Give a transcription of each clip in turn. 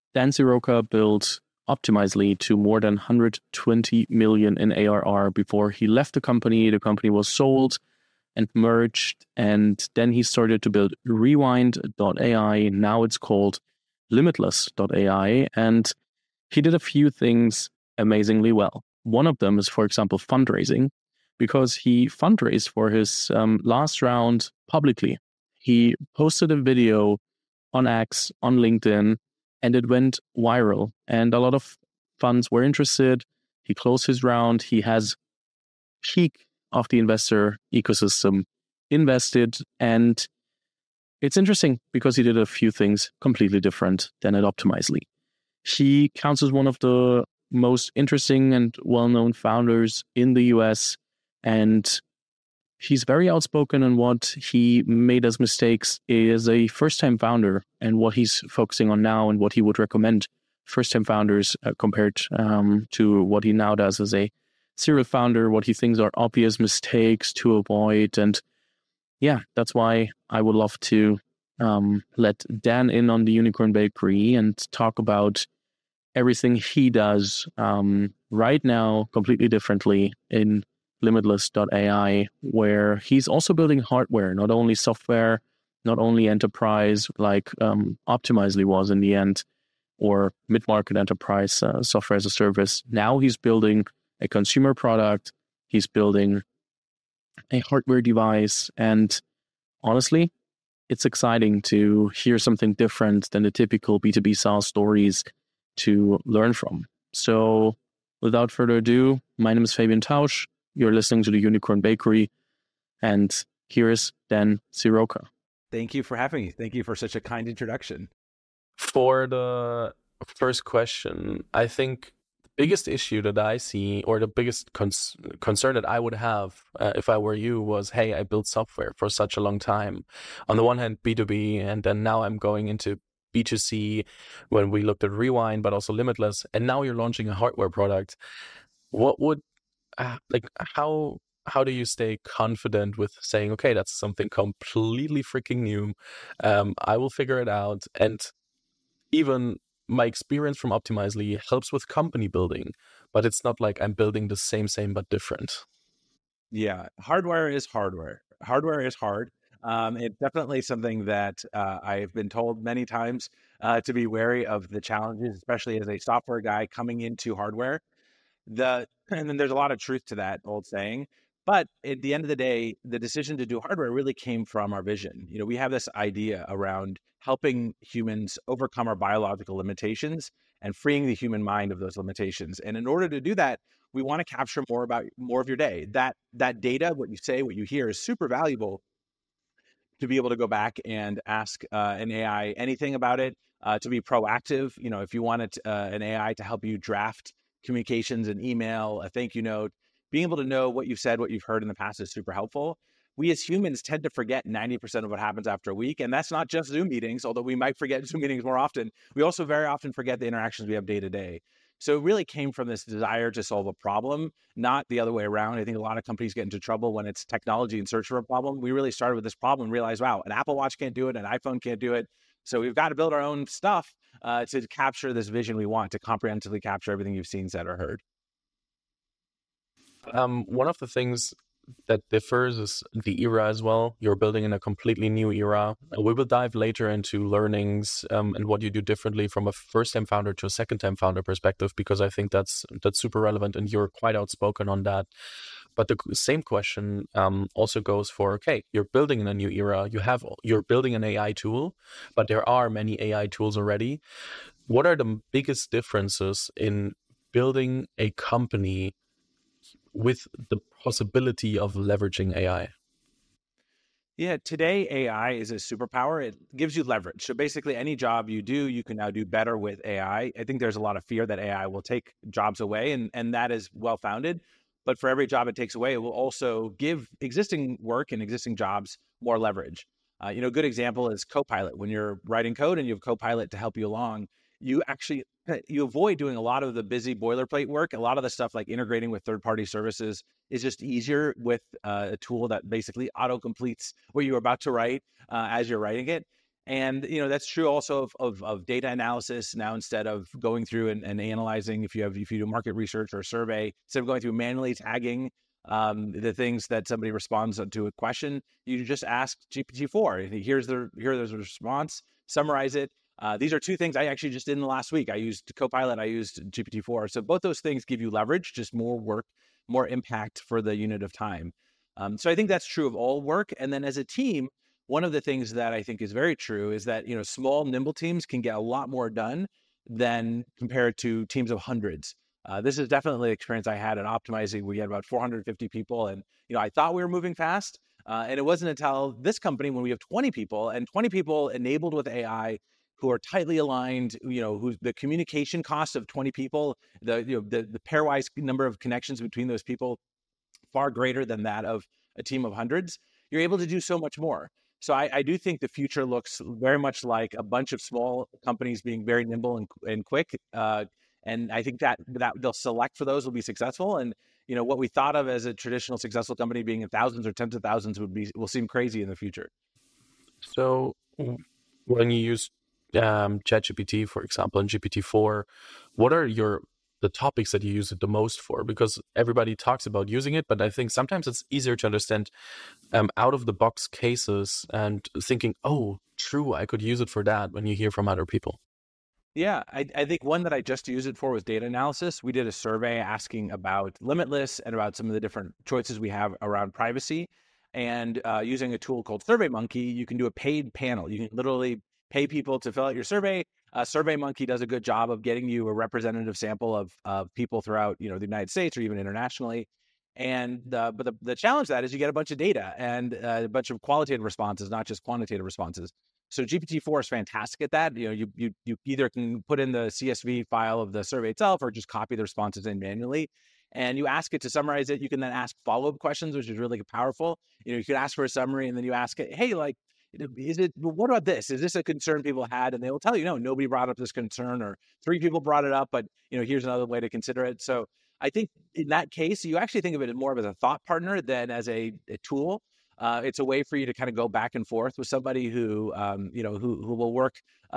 Dan Siroka built Optimizely to more than 120 million in ARR before he left the company. The company was sold and merged, and then he started to build Rewind.ai. Now it's called Limitless.ai, and he did a few things amazingly well. One of them is, for example, fundraising, because he fundraised for his last round publicly. He posted a video on X, on LinkedIn, and it went viral. And a lot of funds were interested. He closed his round. He has peak of the investor ecosystem invested. And it's interesting because he did a few things completely different than at Optimizely. He counts as one of the most interesting and well-known founders in the US. And he's very outspoken on what he made as mistakes as a first-time founder and what he's focusing on now and what he would recommend first-time founders compared to what he now does as a serial founder, what he thinks are obvious mistakes to avoid. And yeah, that's why I would love to let Dan in on the Unicorn Bakery and talk about everything he does right now completely differently in Limitless.ai, where he's also building hardware, not only software, not only enterprise like Optimizely was in the end, or mid-market enterprise software as a service. Now he's building a consumer product, he's building a hardware device, and honestly, it's exciting to hear something different than the typical B2B SaaS stories to learn from. So without further ado, my name is Fabian Tausch. You're listening to the Unicorn Bakery, and here is Dan Siroka. Thank you for having me. Thank you for such a kind introduction. For the first question, I think the biggest issue that I see, or the biggest concern that I would have if I were you was, hey, I built software for such a long time. On the one hand, B2B, and then now I'm going into B2C when we looked at Rewind, but also Limitless, and now you're launching a hardware product. What would, how do you stay confident with saying, okay, that's something completely freaking new. I will figure it out. And even my experience from Optimizely helps with company building, but it's not like I'm building the same, but different. Yeah, hardware is hardware. Hardware is hard. It's definitely something that I've been told many times to be wary of the challenges, especially as a software guy coming into hardware. And then there's a lot of truth to that old saying. But at the end of the day, the decision to do hardware really came from our vision. You know, we have this idea around helping humans overcome our biological limitations and freeing the human mind of those limitations. And in order to do that, we want to capture more of your day. That data, what you say, what you hear, is super valuable to be able to go back and ask an AI anything about it, to be proactive. You know, if you wanted an AI to help you draft communications, an email, a thank you note, being able to know what you've said, what you've heard in the past is super helpful. We as humans tend to forget 90% of what happens after a week. And that's not just Zoom meetings, although we might forget Zoom meetings more often. We also very often forget the interactions we have day to day. So it really came from this desire to solve a problem, not the other way around. I think a lot of companies get into trouble when it's technology in search for a problem. We really started with this problem and realized, wow, an Apple Watch can't do it, an iPhone can't do it. So we've got to build our own stuff to capture this vision we want, to comprehensively capture everything you've seen, said, or heard. One of the things that differs is the era as well. You're building in a completely new era. We will dive later into learnings and what you do differently from a first-time founder to a second-time founder perspective, because I think that's super relevant, and you're quite outspoken on that. But the same question also goes for, okay, you're building in a new era. You're building an AI tool, but there are many AI tools already. What are the biggest differences in building a company with the possibility of leveraging AI? Yeah, today AI is a superpower. It gives you leverage. So basically, any job you do, you can now do better with AI. I think there's a lot of fear that AI will take jobs away, and that is well-founded. But for every job it takes away, it will also give existing work and existing jobs more leverage. A good example is Copilot. When you're writing code and you have Copilot to help you along, you avoid doing a lot of the busy boilerplate work. A lot of the stuff like integrating with third-party services is just easier with a tool that basically auto completes what you're about to write as you're writing it. And that's true also of data analysis. Now, instead of going through and analyzing, if you do market research or a survey, instead of going through manually tagging the things that somebody responds to a question, you just ask GPT-4. Here's the response. Summarize it. These are two things I actually just did in the last week. I used Copilot. I used GPT-4. So both those things give you leverage, just more work, more impact for the unit of time. So I think that's true of all work. And then as a team, one of the things that I think is very true is that small, nimble teams can get a lot more done than compared to teams of hundreds. This is definitely an experience I had at Optimizely. We had about 450 people, and I thought we were moving fast, and it wasn't until this company when we have 20 people and 20 people enabled with AI who are tightly aligned. Who the communication cost of 20 people, the pairwise number of connections between those people, far greater than that of a team of hundreds. You're able to do so much more. So I do think the future looks very much like a bunch of small companies being very nimble and quick. And I think that they'll select for those will be successful. And what we thought of as a traditional successful company being in thousands or tens of thousands will seem crazy in the future. So when you use ChatGPT, for example, and GPT-4, what are the topics that you use it the most for? Because everybody talks about using it, but I think sometimes it's easier to understand out of the box cases and thinking, oh, true, I could use it for that, when you hear from other people. Yeah, I think one that I just used it for was data analysis. We did a survey asking about Limitless and about some of the different choices we have around privacy. And using a tool called SurveyMonkey, you can do a paid panel. You can literally pay people to fill out your survey. SurveyMonkey does a good job of getting you a representative sample of people throughout the United States or even internationally. And but the challenge to that is you get a bunch of data and a bunch of qualitative responses, not just quantitative responses. So GPT-4 is fantastic at that. You either can put in the CSV file of the survey itself or just copy the responses in manually. And you ask it to summarize it. You can then ask follow-up questions, which is really powerful. You could ask for a summary and then you ask it, hey, what about this? Is this a concern people had? And they will tell you, no, nobody brought up this concern, or 3 people brought it up, but here's another way to consider it. So I think in that case, you actually think of it more as a thought partner than as a tool. It's a way for you to kind of go back and forth with somebody who who will work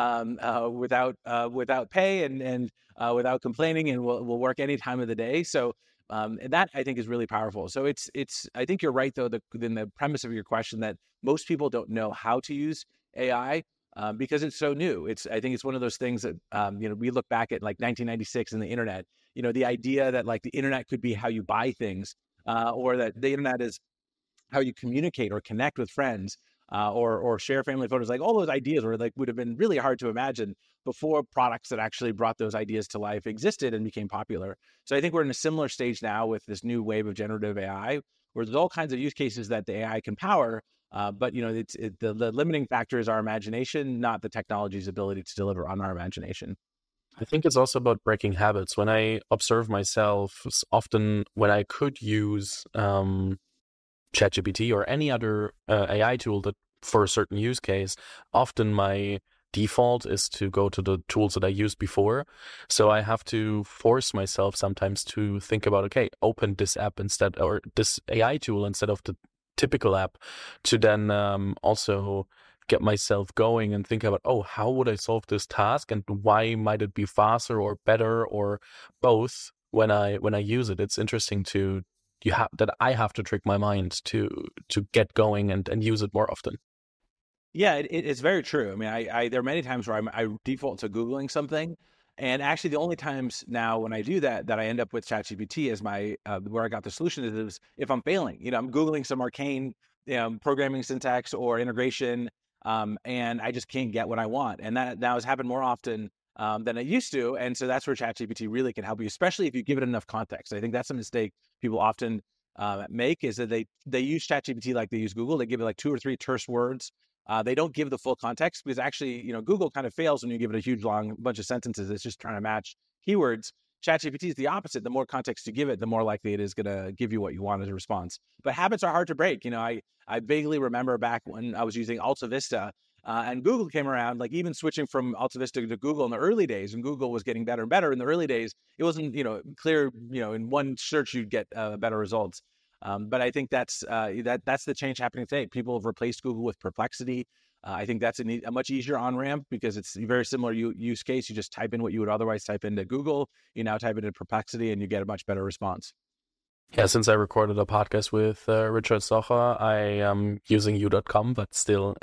without pay and without complaining, and will work any time of the day. So and that I think is really powerful. So it's I think you're right though, in the premise of your question, that most people don't know how to use AI because it's so new. I think it's one of those things that we look back at like 1996 and the internet. The idea that like the internet could be how you buy things, or that the internet is how you communicate or connect with friends, or share family photos. Like all those ideas would have been really hard to imagine before products that actually brought those ideas to life existed and became popular. So I think we're in a similar stage now with this new wave of generative AI, where there's all kinds of use cases that the AI can power. But the limiting factor is our imagination, not the technology's ability to deliver on our imagination. I think it's also about breaking habits. When I observe myself, often when I could use ChatGPT or any other AI tool that for a certain use case, often my default is to go to the tools that I used before. So I have to force myself sometimes to think about, okay, open this app instead, or this AI tool instead of the typical app, to then also get myself going and think about, oh, how would I solve this task, and why might it be faster or better or both when I use it. It's interesting that I have to trick my mind to get going and use it more often. Yeah, it's very true. I mean, I there are many times where I default to Googling something, and actually the only times now when I do that I end up with ChatGPT as my where I got the solution is if I'm failing. I'm Googling some arcane programming syntax or integration, and I just can't get what I want. And that now has happened more often than it used to. And so that's where ChatGPT really can help you, especially if you give it enough context. I think that's a mistake people often make, is that they use ChatGPT like they use Google. They give it like 2 or 3 terse words. They don't give the full context, because actually, Google kind of fails when you give it a huge long bunch of sentences. It's just trying to match keywords. ChatGPT is the opposite. The more context you give it, the more likely it is going to give you what you want as a response. But habits are hard to break. I vaguely remember back when I was using AltaVista and Google came around, like even switching from AltaVista to Google in the early days, and Google was getting better and better. In the early days, it wasn't, clear, in one search you'd get better results. But I think that's the change happening today. People have replaced Google with Perplexity. I think that's a much easier on-ramp because it's a very similar use case. You just type in what you would otherwise type into Google. You now type it in Perplexity and you get a much better response. Yeah, since I recorded a podcast with Richard Socher, I am using U.com, but still,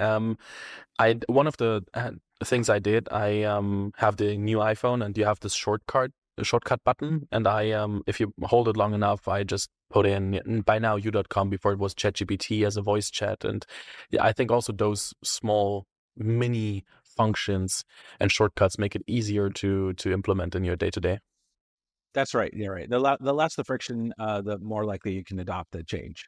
one of the things I did, I have the new iPhone, and you have this shortcut button, and if you hold it long enough, I just put in by now U.com before it was ChatGPT as a voice chat, and yeah, I think also those small mini functions and shortcuts make it easier to implement in your day to day. That's right. Yeah, right. The less the friction, the more likely you can adopt the change.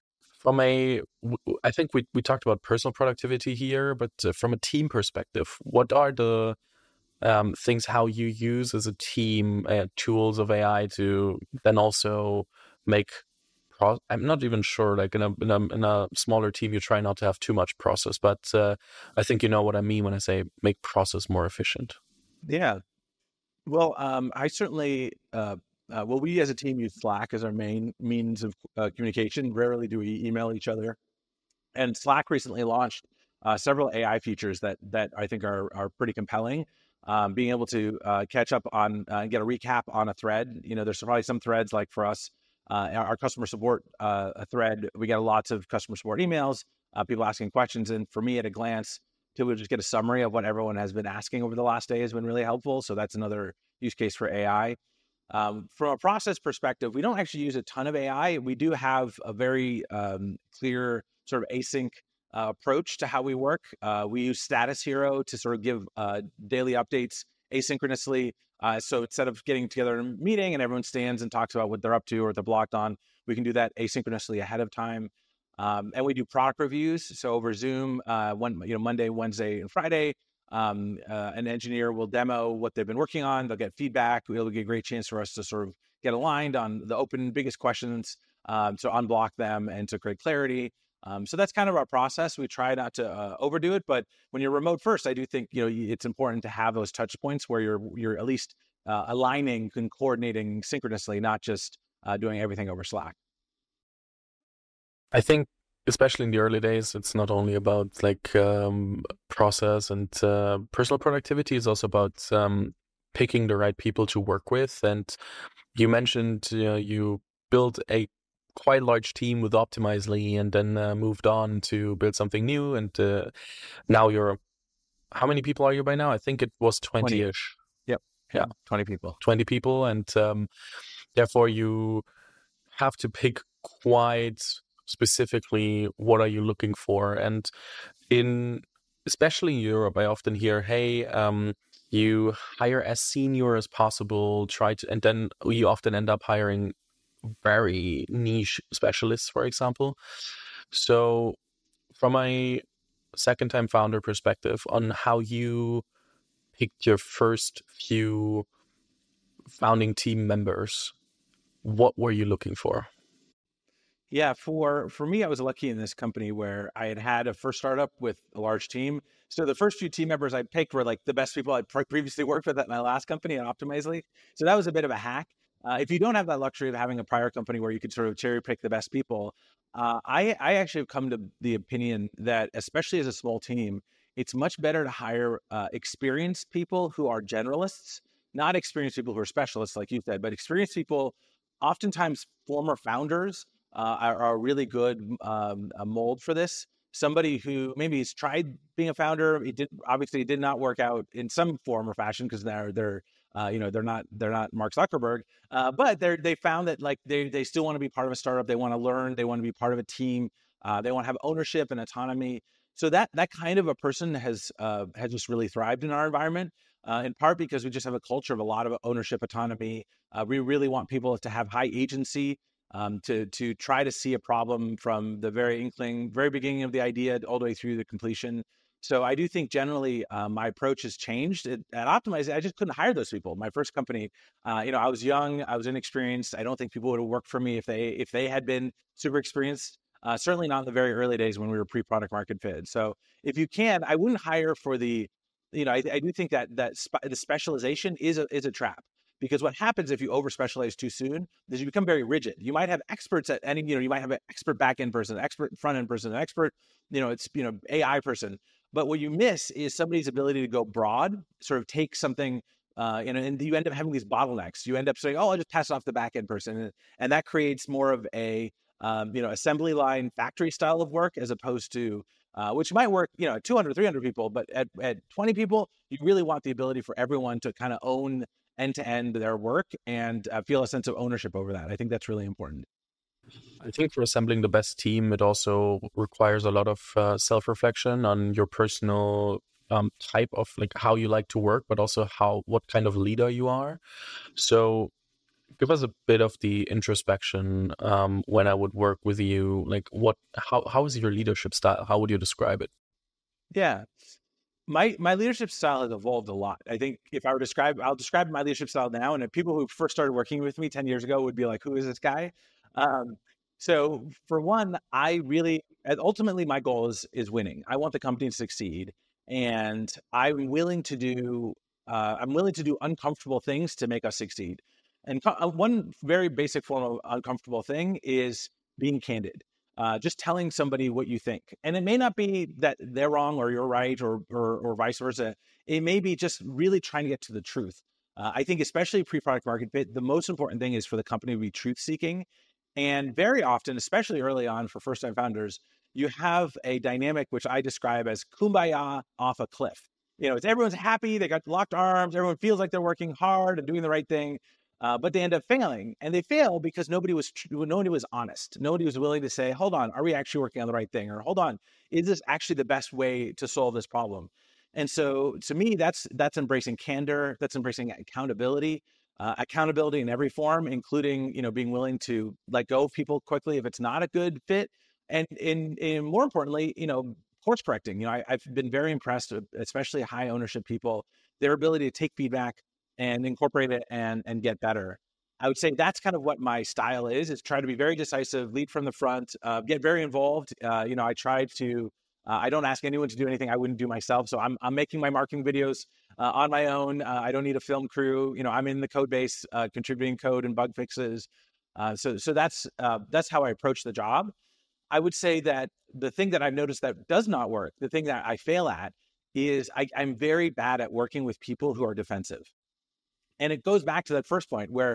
I think we talked about personal productivity here, but from a team perspective, what are the things how you use as a team tools of AI to then also make I'm not even sure, like in a smaller team, you try not to have too much process, but I think you know what I mean when I say make process more efficient. Yeah. Well, I certainly, we as a team use Slack as our main means of communication. Rarely do we email each other. And Slack recently launched several AI features that I think are pretty compelling. Being able to catch up on and get a recap on a thread. There's probably some threads like for us, our customer support a thread. We get lots of customer support emails, people asking questions, and for me, at a glance, to just get a summary of what everyone has been asking over the last day has been really helpful. So that's another use case for AI. From a process perspective, we don't actually use a ton of AI. We do have a very clear sort of async approach to how we work. We use Status Hero to sort of give daily updates asynchronously. So instead of getting together in a meeting and everyone stands and talks about what they're up to or what they're blocked on, we can do that asynchronously ahead of time. And we do product reviews. So over Zoom, Monday, Wednesday, and Friday, an engineer will demo what they've been working on. They'll get feedback. It'll be a great chance for us to sort of get aligned on the biggest questions, to unblock them and to create clarity. So that's kind of our process. We try not to overdo it, but when you're remote first, I do think it's important to have those touch points where you're at least aligning and coordinating synchronously, not just doing everything over Slack. I think, especially in the early days, it's not only about process and personal productivity. It's also about picking the right people to work with. And you mentioned you built a quite large team with Optimizely, and then moved on to build something new. And now how many people are you by now? I think it was 20-ish. Yep. Yeah, 20 people. 20 people, and therefore you have to pick quite specifically what are you looking for. And especially in Europe, I often hear, hey, you hire as senior as possible, and then you often end up hiring very niche specialists, for example. So from a second-time founder perspective on how you picked your first few founding team members, what were you looking for? Yeah, for me, I was lucky in this company where I had a first startup with a large team. So the first few team members I picked were like the best people I'd previously worked with at my last company at Optimizely. So that was a bit of a hack. If you don't have that luxury of having a prior company where you could sort of cherry pick the best people, I actually have come to the opinion that, especially as a small team, it's much better to hire experienced people who are generalists, not experienced people who are specialists, like you said, but experienced people, oftentimes former founders, are a really good a mold for this. Somebody who maybe has tried being a founder, it did not work out in some form or fashion because they're not Mark Zuckerberg, but they found that like they still want to be part of a startup. They want to learn. They want to be part of a team. They want to have ownership and autonomy. So that kind of a person has just really thrived in our environment. In part because we just have a culture of a lot of ownership, autonomy. We really want people to have high agency, to try to see a problem from the very beginning of the idea all the way through the completion. So I do think generally my approach has changed. At Optimize, I just couldn't hire those people. My first company, I was young, I was inexperienced. I don't think people would have worked for me if they had been super experienced. Certainly not in the very early days when we were pre-product market fit. So if you can, I wouldn't hire for the, I do think that the specialization is a trap. Because what happens if you over specialize too soon is you become very rigid. You might have experts at any, you might have an expert back-end person, an expert front-end person, an expert, AI person. But what you miss is somebody's ability to go broad, sort of take something, and you end up having these bottlenecks. You end up saying, "Oh, I'll just pass it off the back end person," and that creates more of a assembly line factory style of work as opposed to which might work, at 200, 300 people, but at 20 people, you really want the ability for everyone to kind of own end to end their work and feel a sense of ownership over that. I think that's really important. I think for assembling the best team, it also requires a lot of self-reflection on your personal type of like how you like to work, but also what kind of leader you are. So give us a bit of the introspection when I would work with you. Like how is your leadership style? How would you describe it? Yeah. My leadership style has evolved a lot. I think if I were to I'll describe my leadership style now. And if people who first started working with me 10 years ago would be like, who is this guy? Um, so for one, ultimately my goal is winning. I want the company to succeed, and I'm willing to do uncomfortable things to make us succeed. And one very basic form of uncomfortable thing is being candid. Just telling somebody what you think. And it may not be that they're wrong or you're right or vice versa. It may be just really trying to get to the truth. I think especially pre-product market fit, the most important thing is for the company to be truth seeking. And very often, especially early on for first-time founders, you have a dynamic which I describe as kumbaya off a cliff. It's everyone's happy, they got locked arms, everyone feels like they're working hard and doing the right thing. But they end up failing, and they fail because nobody was honest. Nobody was willing to say, "Hold on, are we actually working on the right thing?" Or "Hold on, is this actually the best way to solve this problem?" And so, to me, that's embracing candor. That's embracing accountability. Accountability in every form, including being willing to let go of people quickly if it's not a good fit, and in more importantly, course correcting. I've been very impressed, especially high ownership people, their ability to take feedback and incorporate it and get better. I would say that's kind of what my style is try to be very decisive, lead from the front, get very involved. I try to, I don't ask anyone to do anything I wouldn't do myself. So I'm making my marketing videos on my own. I don't need a film crew. I'm in the code base, contributing code and bug fixes. So that's how I approach the job. I would say that the thing that I've noticed that does not work, the thing that I fail at is I'm very bad at working with people who are defensive. And it goes back to that first point where,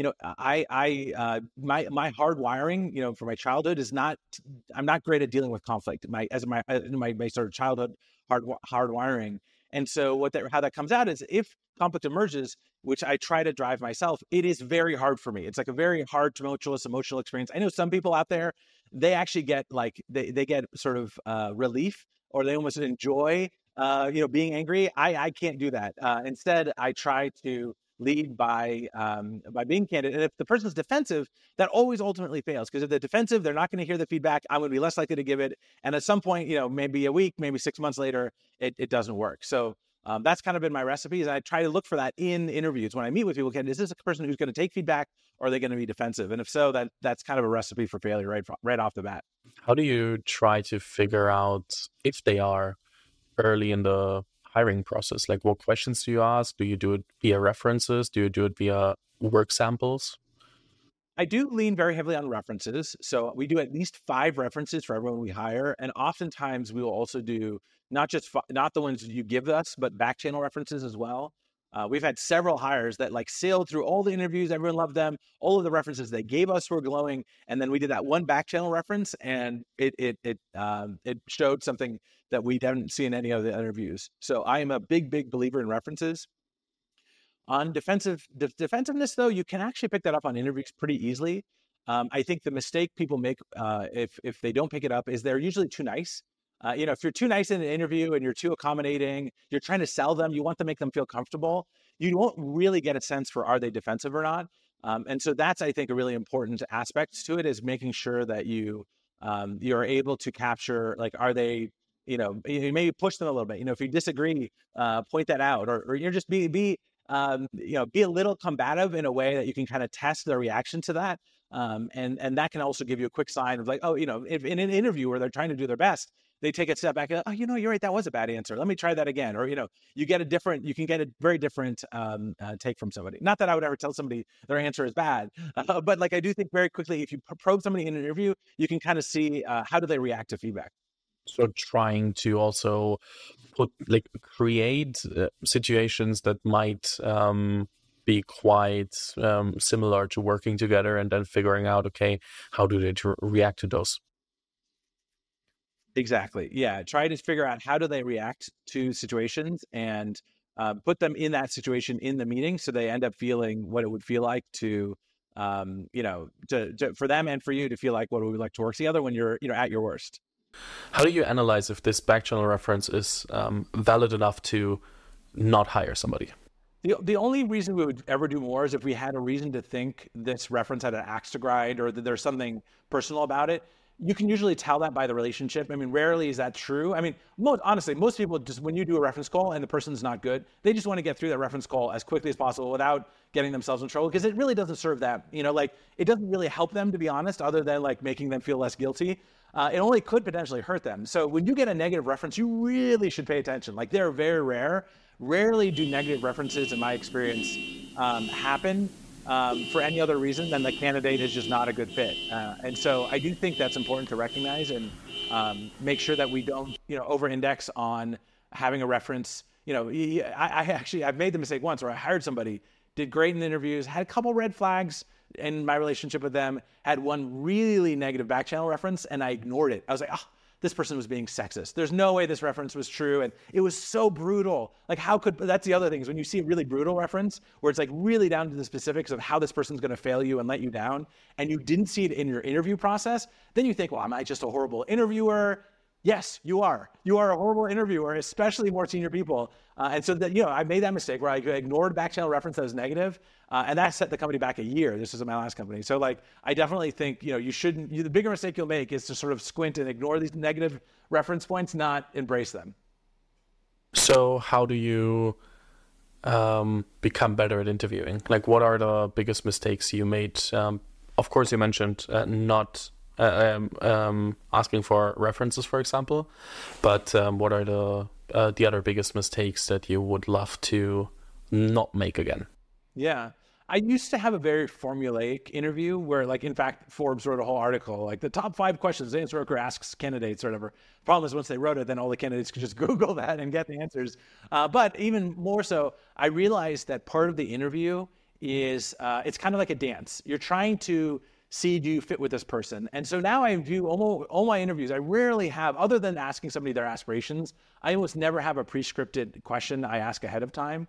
my hard wiring, for my childhood I'm not great at dealing with conflict. My sort of childhood hard wiring. And so how that comes out is if conflict emerges, which I try to drive myself, it is very hard for me. It's like a very hard, tumultuous emotional experience. I know some people out there, they actually get they get sort of relief, or they almost enjoy, being angry. I can't do that. Instead, I try to lead by being candid. And if the person's defensive, that always ultimately fails, because if they're defensive, they're not going to hear the feedback. I'm going to be less likely to give it. And at some point, maybe a week, maybe 6 months later, it doesn't work. So that's kind of been my recipe. Is I try to look for that in interviews when I meet with people. Is this a person who's going to take feedback, or are they going to be defensive? And if so, that's kind of a recipe for failure right off the bat. How do you try to figure out if they are early in the hiring process? Like, what questions do you ask? Do you do it via references? Do you do it via work samples? I do lean very heavily on references. So we do at least 5 references for everyone we hire. And oftentimes we will also do not the ones you give us, but back channel references as well. We've had several hires that sailed through all the interviews. Everyone loved them. All of the references they gave us were glowing. And then we did that one back channel reference, and it showed something that we didn't see in any of the interviews. So I am a big believer in references. On defensiveness, though, you can actually pick that up on interviews pretty easily. I think the mistake people make if they don't pick it up is they're usually too nice. If you're too nice in an interview and you're too accommodating, you're trying to sell them, you want to make them feel comfortable, you won't really get a sense for are they defensive or not. And so that's, I think, a really important aspect to it, is making sure that you're able to capture, are they, maybe push them a little bit. If you disagree, point that out, or you're just be a little combative in a way that you can kind of test their reaction to that. And that can also give you a quick sign of if in an interview where they're trying to do their best, they take a step back. Oh, you're right. That was a bad answer. Let me try that again. Or, you can get a very different take from somebody. Not that I would ever tell somebody their answer is bad, but I do think very quickly, if you probe somebody in an interview, you can kind of see how do they react to feedback. So trying to also create situations that might be quite similar to working together, and then figuring out, okay, how do they react to those? Exactly. Yeah. Try to figure out how do they react to situations, and put them in that situation in the meeting, so they end up feeling what it would feel like to, for them and for you to feel like what it would like to work together when you're, at your worst. How do you analyze if this backchannel reference is valid enough to not hire somebody? The only reason we would ever do more is if we had a reason to think this reference had an axe to grind, or that there's something personal about it. You can usually tell that by the relationship. I mean, rarely is that true. I mean, honestly, most people just, when you do a reference call and the person's not good, they just want to get through that reference call as quickly as possible without getting themselves in trouble, because it really doesn't serve them. It doesn't really help them, to be honest, other than making them feel less guilty. It only could potentially hurt them. So when you get a negative reference, you really should pay attention. They're very rare. Rarely do negative references, in my experience, happen for any other reason than the candidate is just not a good fit. And so I do think that's important to recognize, and make sure that we don't, over-index on having a reference. I've made the mistake once where I hired somebody, did great in the interviews, had a couple red flags in my relationship with them, had one really negative back channel reference, and I ignored it. I was like, this person was being sexist. There's no way this reference was true. And it was so brutal. That's the other thing, is when you see a really brutal reference where it's really down to the specifics of how this person's going to fail you and let you down, and you didn't see it in your interview process, then you think, well, am I just a horrible interviewer? Yes, you are. You are a horrible interviewer, especially more senior people. And so that, I made that mistake where I ignored back channel reference that was negative, and that set the company back a year. This was my last company. So I definitely think, you shouldn't, the bigger mistake you'll make is to sort of squint and ignore these negative reference points, not embrace them. So how do you become better at interviewing? What are the biggest mistakes you made? Of course, you mentioned not asking for references, for example, but what are the other biggest mistakes that you would love to not make again? Yeah. I used to have a very formulaic interview where, in fact, Forbes wrote a whole article, the top 5 questions Zain Soroker asks candidates or whatever. Problem is, once they wrote it, then all the candidates could just Google that and get the answers. But even more so, I realized that part of the interview is, it's kind of like a dance. You're trying to see, do you fit with this person? And so now I do all my interviews. I rarely have, other than asking somebody their aspirations, I almost never have a pre-scripted question I ask ahead of time.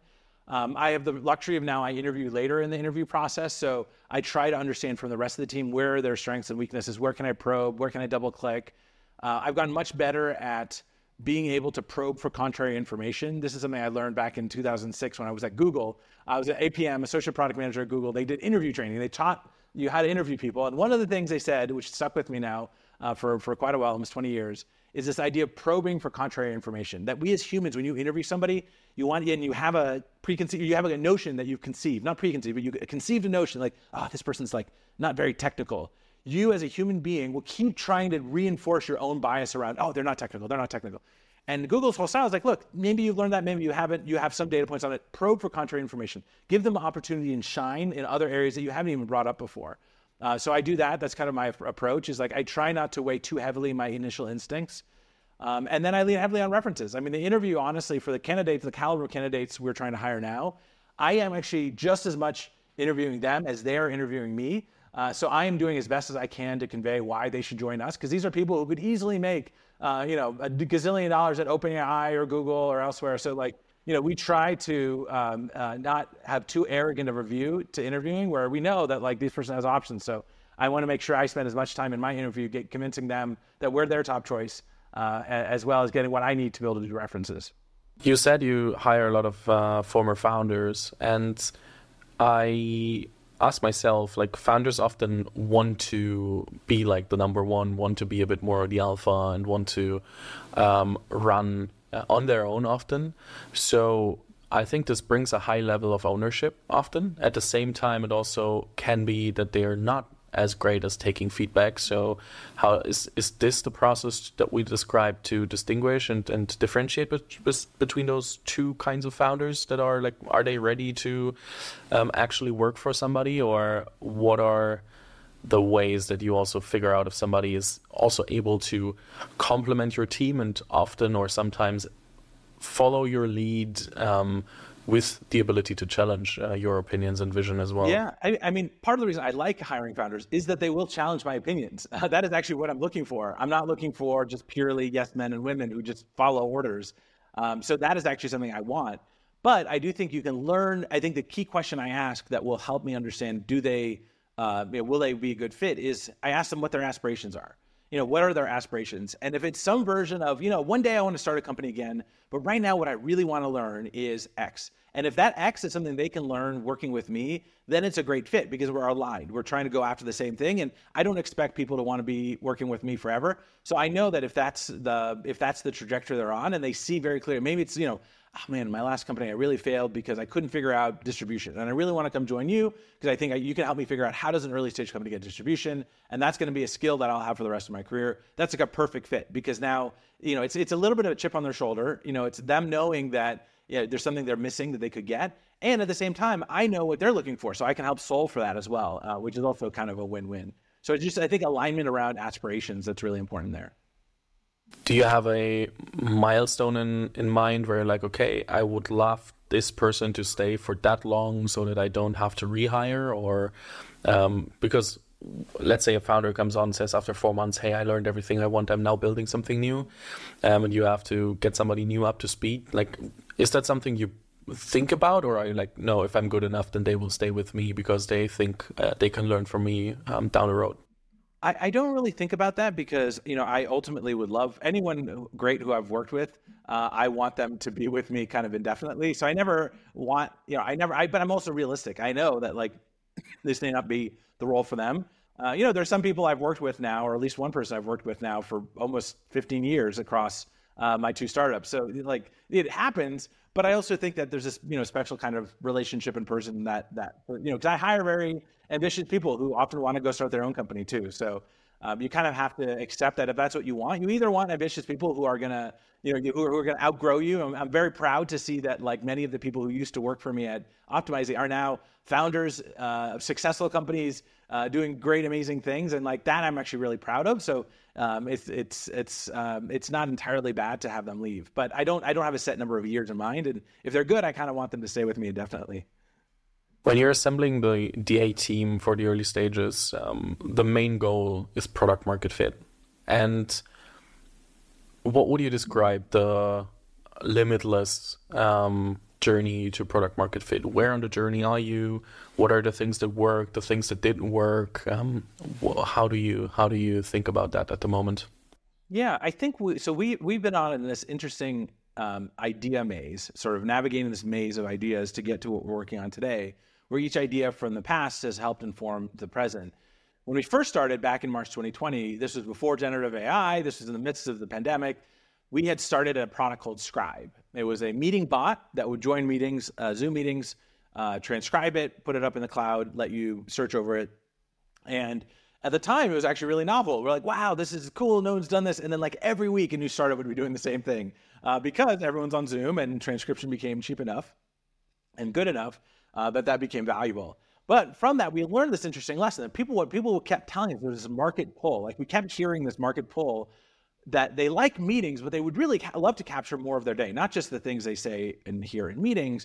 I have the luxury of now I interview later in the interview process. So I try to understand from the rest of the team, where are their strengths and weaknesses? Where can I probe? Where can I double click? I've gotten much better at being able to probe for contrary information. This is something I learned back in 2006 when I was at Google. I was at APM, Associate Product Manager at Google. They did interview training. They taught you how to interview people. And one of the things they said, which stuck with me now for quite a while, almost 20 years, is this idea of probing for contrary information. That we as humans, when you interview somebody, you have a preconceived, you have a notion that you've conceived, not preconceived, but you conceived a notion this person's not very technical. You as a human being will keep trying to reinforce your own bias around, they're not technical. And Google's whole style is look, maybe you've learned that, maybe you haven't, you have some data points on it, probe for contrary information. Give them an opportunity and shine in other areas that you haven't even brought up before. So I do that. That's kind of my approach, is I try not to weigh too heavily my initial instincts. And then I lean heavily on references. I mean, the interview, honestly, for the candidates, the caliber of candidates we're trying to hire now, I am actually just as much interviewing them as they are interviewing me. So I am doing as best as I can to convey why they should join us, because these are people who could easily make, a gazillion dollars at OpenAI or Google or elsewhere. So we try to not have too arrogant of a view to interviewing, where we know that this person has options. So I want to make sure I spend as much time in my interview convincing them that we're their top choice, as well as getting what I need to be able to do references. You said you hire a lot of former founders, and I ask myself, founders often want to be the number one, want to be a bit more the alpha, and want to run on their own often. So I think this brings a high level of ownership often. At the same time, it also can be that they're not as great as taking feedback. So how is this the process that we described to distinguish and differentiate between those two kinds of founders that are they ready to actually work for somebody, or what are the ways that you also figure out if somebody is also able to complement your team and often or sometimes follow your lead with the ability to challenge your opinions and vision as well. Yeah, I mean, part of the reason I like hiring founders is that they will challenge my opinions. That is actually what I'm looking for. I'm not looking for just purely yes men and women who just follow orders. So that is actually something I want. But I do think you can learn. I think the key question I ask that will help me understand, will they be a good fit, is I ask them what their aspirations are. What are their aspirations? And if it's some version of, one day I want to start a company again, but right now what I really want to learn is X. And if that X is something they can learn working with me, then it's a great fit because we're aligned. We're trying to go after the same thing. And I don't expect people to want to be working with me forever. So I know that if that's the trajectory they're on and they see very clearly, maybe it's, oh man, my last company, I really failed because I couldn't figure out distribution. And I really want to come join you because I think you can help me figure out how does an early stage company get distribution. And that's going to be a skill that I'll have for the rest of my career. That's like a perfect fit because now, it's a little bit of a chip on their shoulder. It's them knowing that there's something they're missing that they could get. And at the same time, I know what they're looking for. So I can help solve for that as well, which is also kind of a win-win. So it's just, I think, alignment around aspirations that's really important there. Do you have a milestone in mind where you're like, okay, I would love this person to stay for that long so that I don't have to rehire? Or because let's say a founder comes on and says after 4 months, hey, I learned everything I want, I'm now building something new, and you have to get somebody new up to speed. Like, is that something you think about, or are you like, no, if I'm good enough, then they will stay with me because they think they can learn from me down the road? I don't really think about that because, I ultimately would love anyone great who I've worked with. I want them to be with me kind of indefinitely. So I never want, but I'm also realistic. I know that like this may not be the role for them. There's some people I've worked with now, or at least one person I've worked with now for almost 15 years across my 2 startups. So like it happens, but I also think that there's this, special kind of relationship in person that because I hire very ambitious people who often want to go start their own company too. So you kind of have to accept that if that's what you want, you either want ambitious people who are gonna, who are gonna outgrow you. I'm very proud to see that like many of the people who used to work for me at Optimizely are now founders of successful companies, doing great, amazing things, and like that I'm actually really proud of. So it's not entirely bad to have them leave, but I don't have a set number of years in mind, and if they're good, I kind of want them to stay with me indefinitely. When you're assembling the DA team for the early stages, the main goal is product market fit. And what would you describe the limitless journey to product market fit? Where on the journey are you? What are the things that work, the things that didn't work? How do you think about that at the moment? Yeah, I think we've been on in this interesting idea maze, sort of navigating this maze of ideas to get to what we're working on today, where each idea from the past has helped inform the present. When we first started back in March 2020, this was before generative AI, this was in the midst of the pandemic, we had started a product called Scribe. It was a meeting bot that would join meetings, Zoom meetings, transcribe it, put it up in the cloud, let you search over it. And at the time, it was actually really novel. We're like, wow, this is cool, no one's done this. And then like every week, a new startup would be doing the same thing because everyone's on Zoom and transcription became cheap enough and good enough that became valuable. But from that, we learned this interesting lesson that people kept telling us there was this market pull. Like we kept hearing this market pull that they like meetings, but they would really love to capture more of their day, not just the things they say and hear in meetings,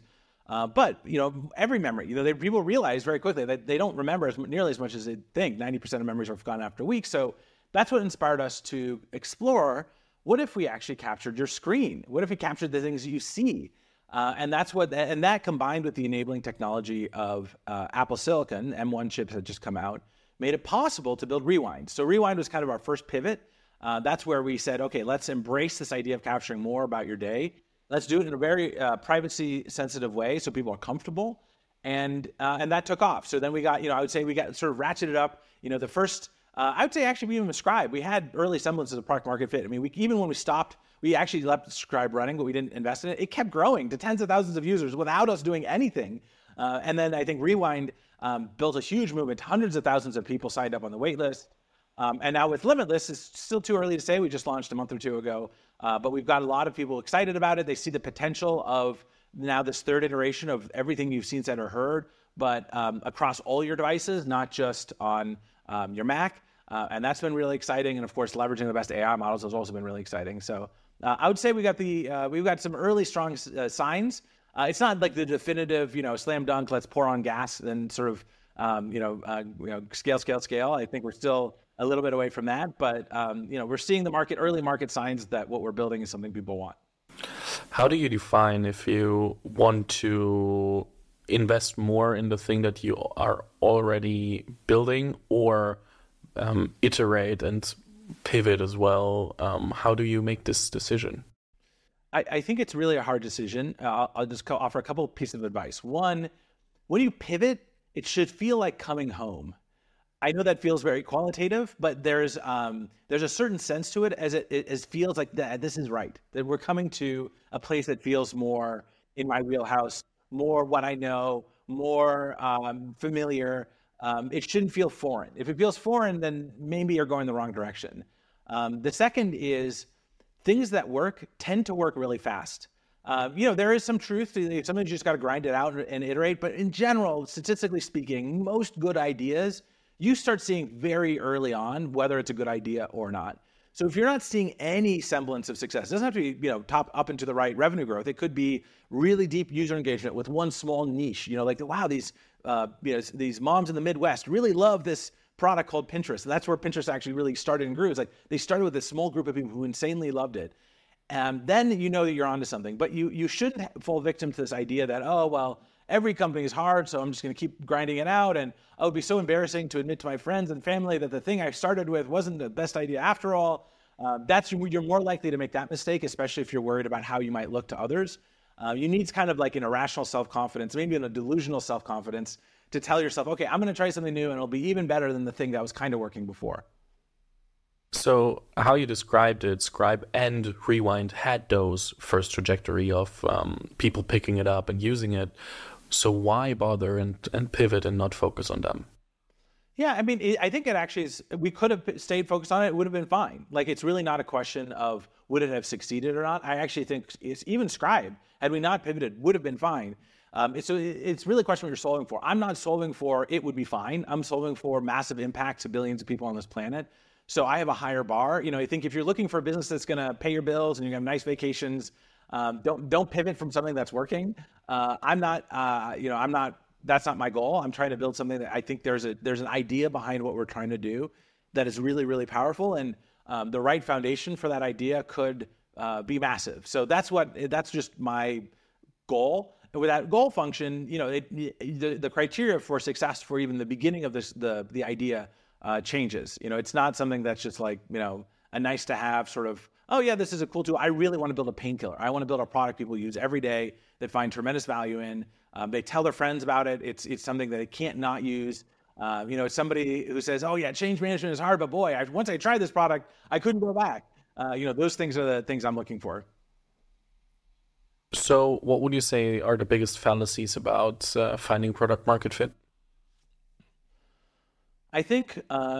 but every memory. People realize very quickly that they don't remember nearly as much as they think. 90% of memories are forgotten after a week. So that's what inspired us to explore, what if we actually captured your screen? What if we captured the things you see? And that combined with the enabling technology of Apple Silicon, M1 chips had just come out, made it possible to build Rewind. So Rewind was kind of our first pivot. That's where we said, okay, let's embrace this idea of capturing more about your day. Let's do it in a very privacy sensitive way so people are comfortable. And that took off. So then we got, I would say we got sort of ratcheted up, the first, I would say actually we even Scribe. We had early semblances of product market fit. I mean, even when we stopped, we actually left Scribe running, but we didn't invest in it. It kept growing to tens of thousands of users without us doing anything. And then I think Rewind built a huge movement. Hundreds of thousands of people signed up on the wait list. And now with Limitless, it's still too early to say. We just launched a month or two ago. But we've got a lot of people excited about it. They see the potential of now this third iteration of everything you've seen, said, or heard, but across all your devices, not just on your Mac. And that's been really exciting. And of course, leveraging the best AI models has also been really exciting. So I would say we've got some early strong signs. It's not like the definitive, slam dunk, let's pour on gas and sort of, scale. I think we're still a little bit away from that, but we're seeing early market signs that what we're building is something people want. How do you define if you want to invest more in the thing that you are already building, or iterate and pivot as well? How do you make this decision? I think it's really a hard decision. I'll just offer a couple of pieces of advice. One, when you pivot, it should feel like coming home. I know that feels very qualitative, but there's a certain sense to it as it feels like that this is right, that we're coming to a place that feels more in my wheelhouse, more what I know, more familiar. It shouldn't feel foreign. If it feels foreign, then maybe you're going the wrong direction. The second is things that work tend to work really fast. There is some truth to sometimes you just got to grind it out and iterate. But in general, statistically speaking, most good ideas you start seeing very early on whether it's a good idea or not. So if you're not seeing any semblance of success, it doesn't have to be top up and to the right revenue growth. It could be really deep user engagement with one small niche. Wow, these moms in the Midwest really love this product called Pinterest. And that's where Pinterest actually really started and grew. It's like they started with a small group of people who insanely loved it. And then you know that you're onto something. But you shouldn't fall victim to this idea that, oh, well, every company is hard, so I'm just going to keep grinding it out. And it would be so embarrassing to admit to my friends and family that the thing I started with wasn't the best idea after all. You're more likely to make that mistake, especially if you're worried about how you might look to others. You need kind of like an irrational self-confidence, maybe a delusional self-confidence to tell yourself, okay, I'm going to try something new and it'll be even better than the thing that was kind of working before. So how you described it, Scribe and Rewind had those first trajectory of people picking it up and using it. So why bother and pivot and not focus on them? Yeah, I mean, I think it actually is, we could have stayed focused on it. It would have been fine. Like, it's really not a question of would it have succeeded or not. I actually think even Scribe, had we not pivoted, would have been fine. It's really a question what you're solving for. I'm not solving for it would be fine. I'm solving for massive impact to billions of people on this planet. So I have a higher bar. I think if you're looking for a business that's going to pay your bills and you have nice vacations, don't pivot from something that's working. That's not my goal. I'm trying to build something that I think there's an idea behind what we're trying to do that is really, really powerful. And the right foundation for that idea could be massive. So that's just my goal. And with that goal function, the criteria for success for even the beginning of the idea changes. It's not something that's just like, a nice to have sort of, oh yeah, this is a cool tool. I really want to build a painkiller. I want to build a product people use every day that find tremendous value in. They tell their friends about it. It's something that they can't not use. It's somebody who says, oh yeah, change management is hard, but boy, once I tried this product, I couldn't go back. Those things are the things I'm looking for. So what would you say are the biggest fallacies about finding product market fit? I think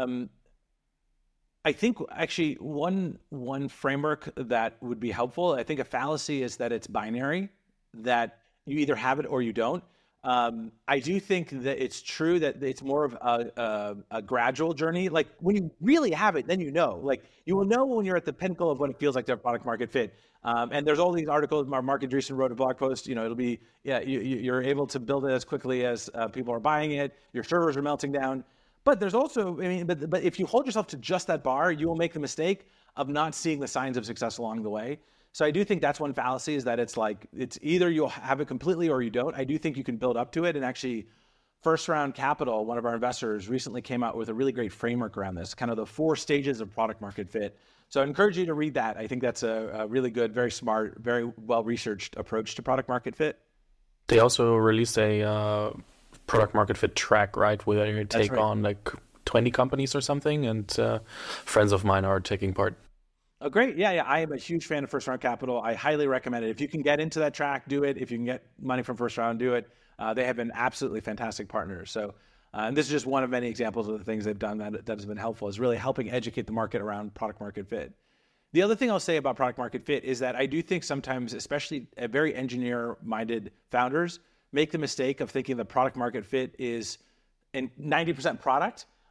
actually one framework that would be helpful, I think a fallacy is that it's binary, that you either have it or you don't. I do think that it's true that it's more of a gradual journey. Like when you really have it, then like you will know when you're at the pinnacle of what it feels like to have product market fit. And there's all these articles. Mark Andreessen wrote a blog post. It'll be you're able to build it as quickly as people are buying it. Your servers are melting down. But there's also, but if you hold yourself to just that bar, you will make the mistake of not seeing the signs of success along the way. So I do think that's one fallacy, is that it's either you'll have it completely or you don't. I do think you can build up to it. And actually, First Round Capital, one of our investors, recently came out with a really great framework around this, kind of the 4 stages of product market fit. So I encourage you to read that. I think that's a really good, very smart, very well-researched approach to product market fit. They also released a product market fit track, right? Where you take on like 20 companies or something, and friends of mine are taking part. Oh, great. Yeah. I am a huge fan of First Round Capital. I highly recommend it. If you can get into that track, do it. If you can get money from First Round, do it. They have been absolutely fantastic partners. So, and this is just one of many examples of the things they've done that has been helpful, is really helping educate the market around product market fit. The other thing I'll say about product market fit is that I do think sometimes, especially very engineer-minded founders, make the mistake of thinking the product market fit is in 90% product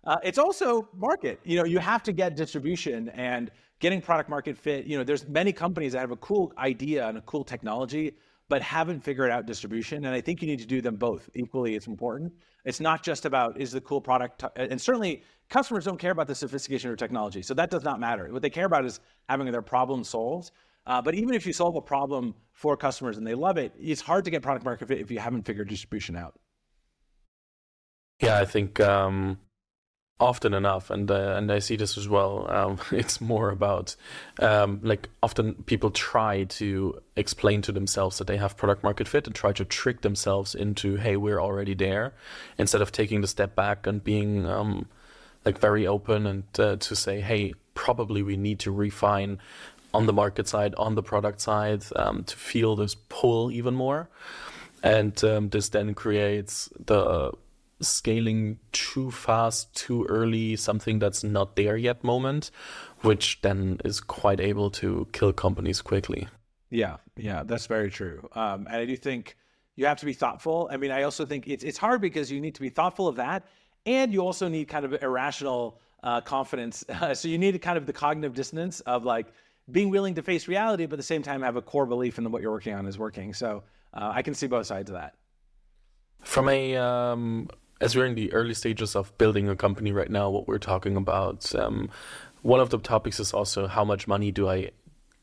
It's also market. You have to get distribution and getting product market fit. There's many companies that have a cool idea and a cool technology, but haven't figured out distribution. And I think you need to do them both equally. It's important. It's not just about is the cool product, and certainly customers don't care about the sophistication of technology. So that does not matter. What they care about is having their problem solved. But even if you solve a problem for customers and they love it, it's hard to get product market fit if you haven't figured distribution out. Yeah, I think often enough, and I see this as well. It's more about like often people try to explain to themselves that they have product market fit and try to trick themselves into, hey, we're already there, instead of taking the step back and being like very open and to say, hey, probably we need to refine on the market side, on the product side, to feel this pull even more. And this then creates the scaling too fast, too early, something that's not there yet moment, which then is quite able to kill companies quickly. Yeah, that's very true. And I do think you have to be thoughtful. I mean, I also think it's hard because you need to be thoughtful of that, and you also need kind of irrational confidence. So you need kind of the cognitive dissonance of like being willing to face reality, but at the same time have a core belief in what you're working on is working. So I can see both sides of that. From as we're in the early stages of building a company right now, what we're talking about, one of the topics is also how much money do I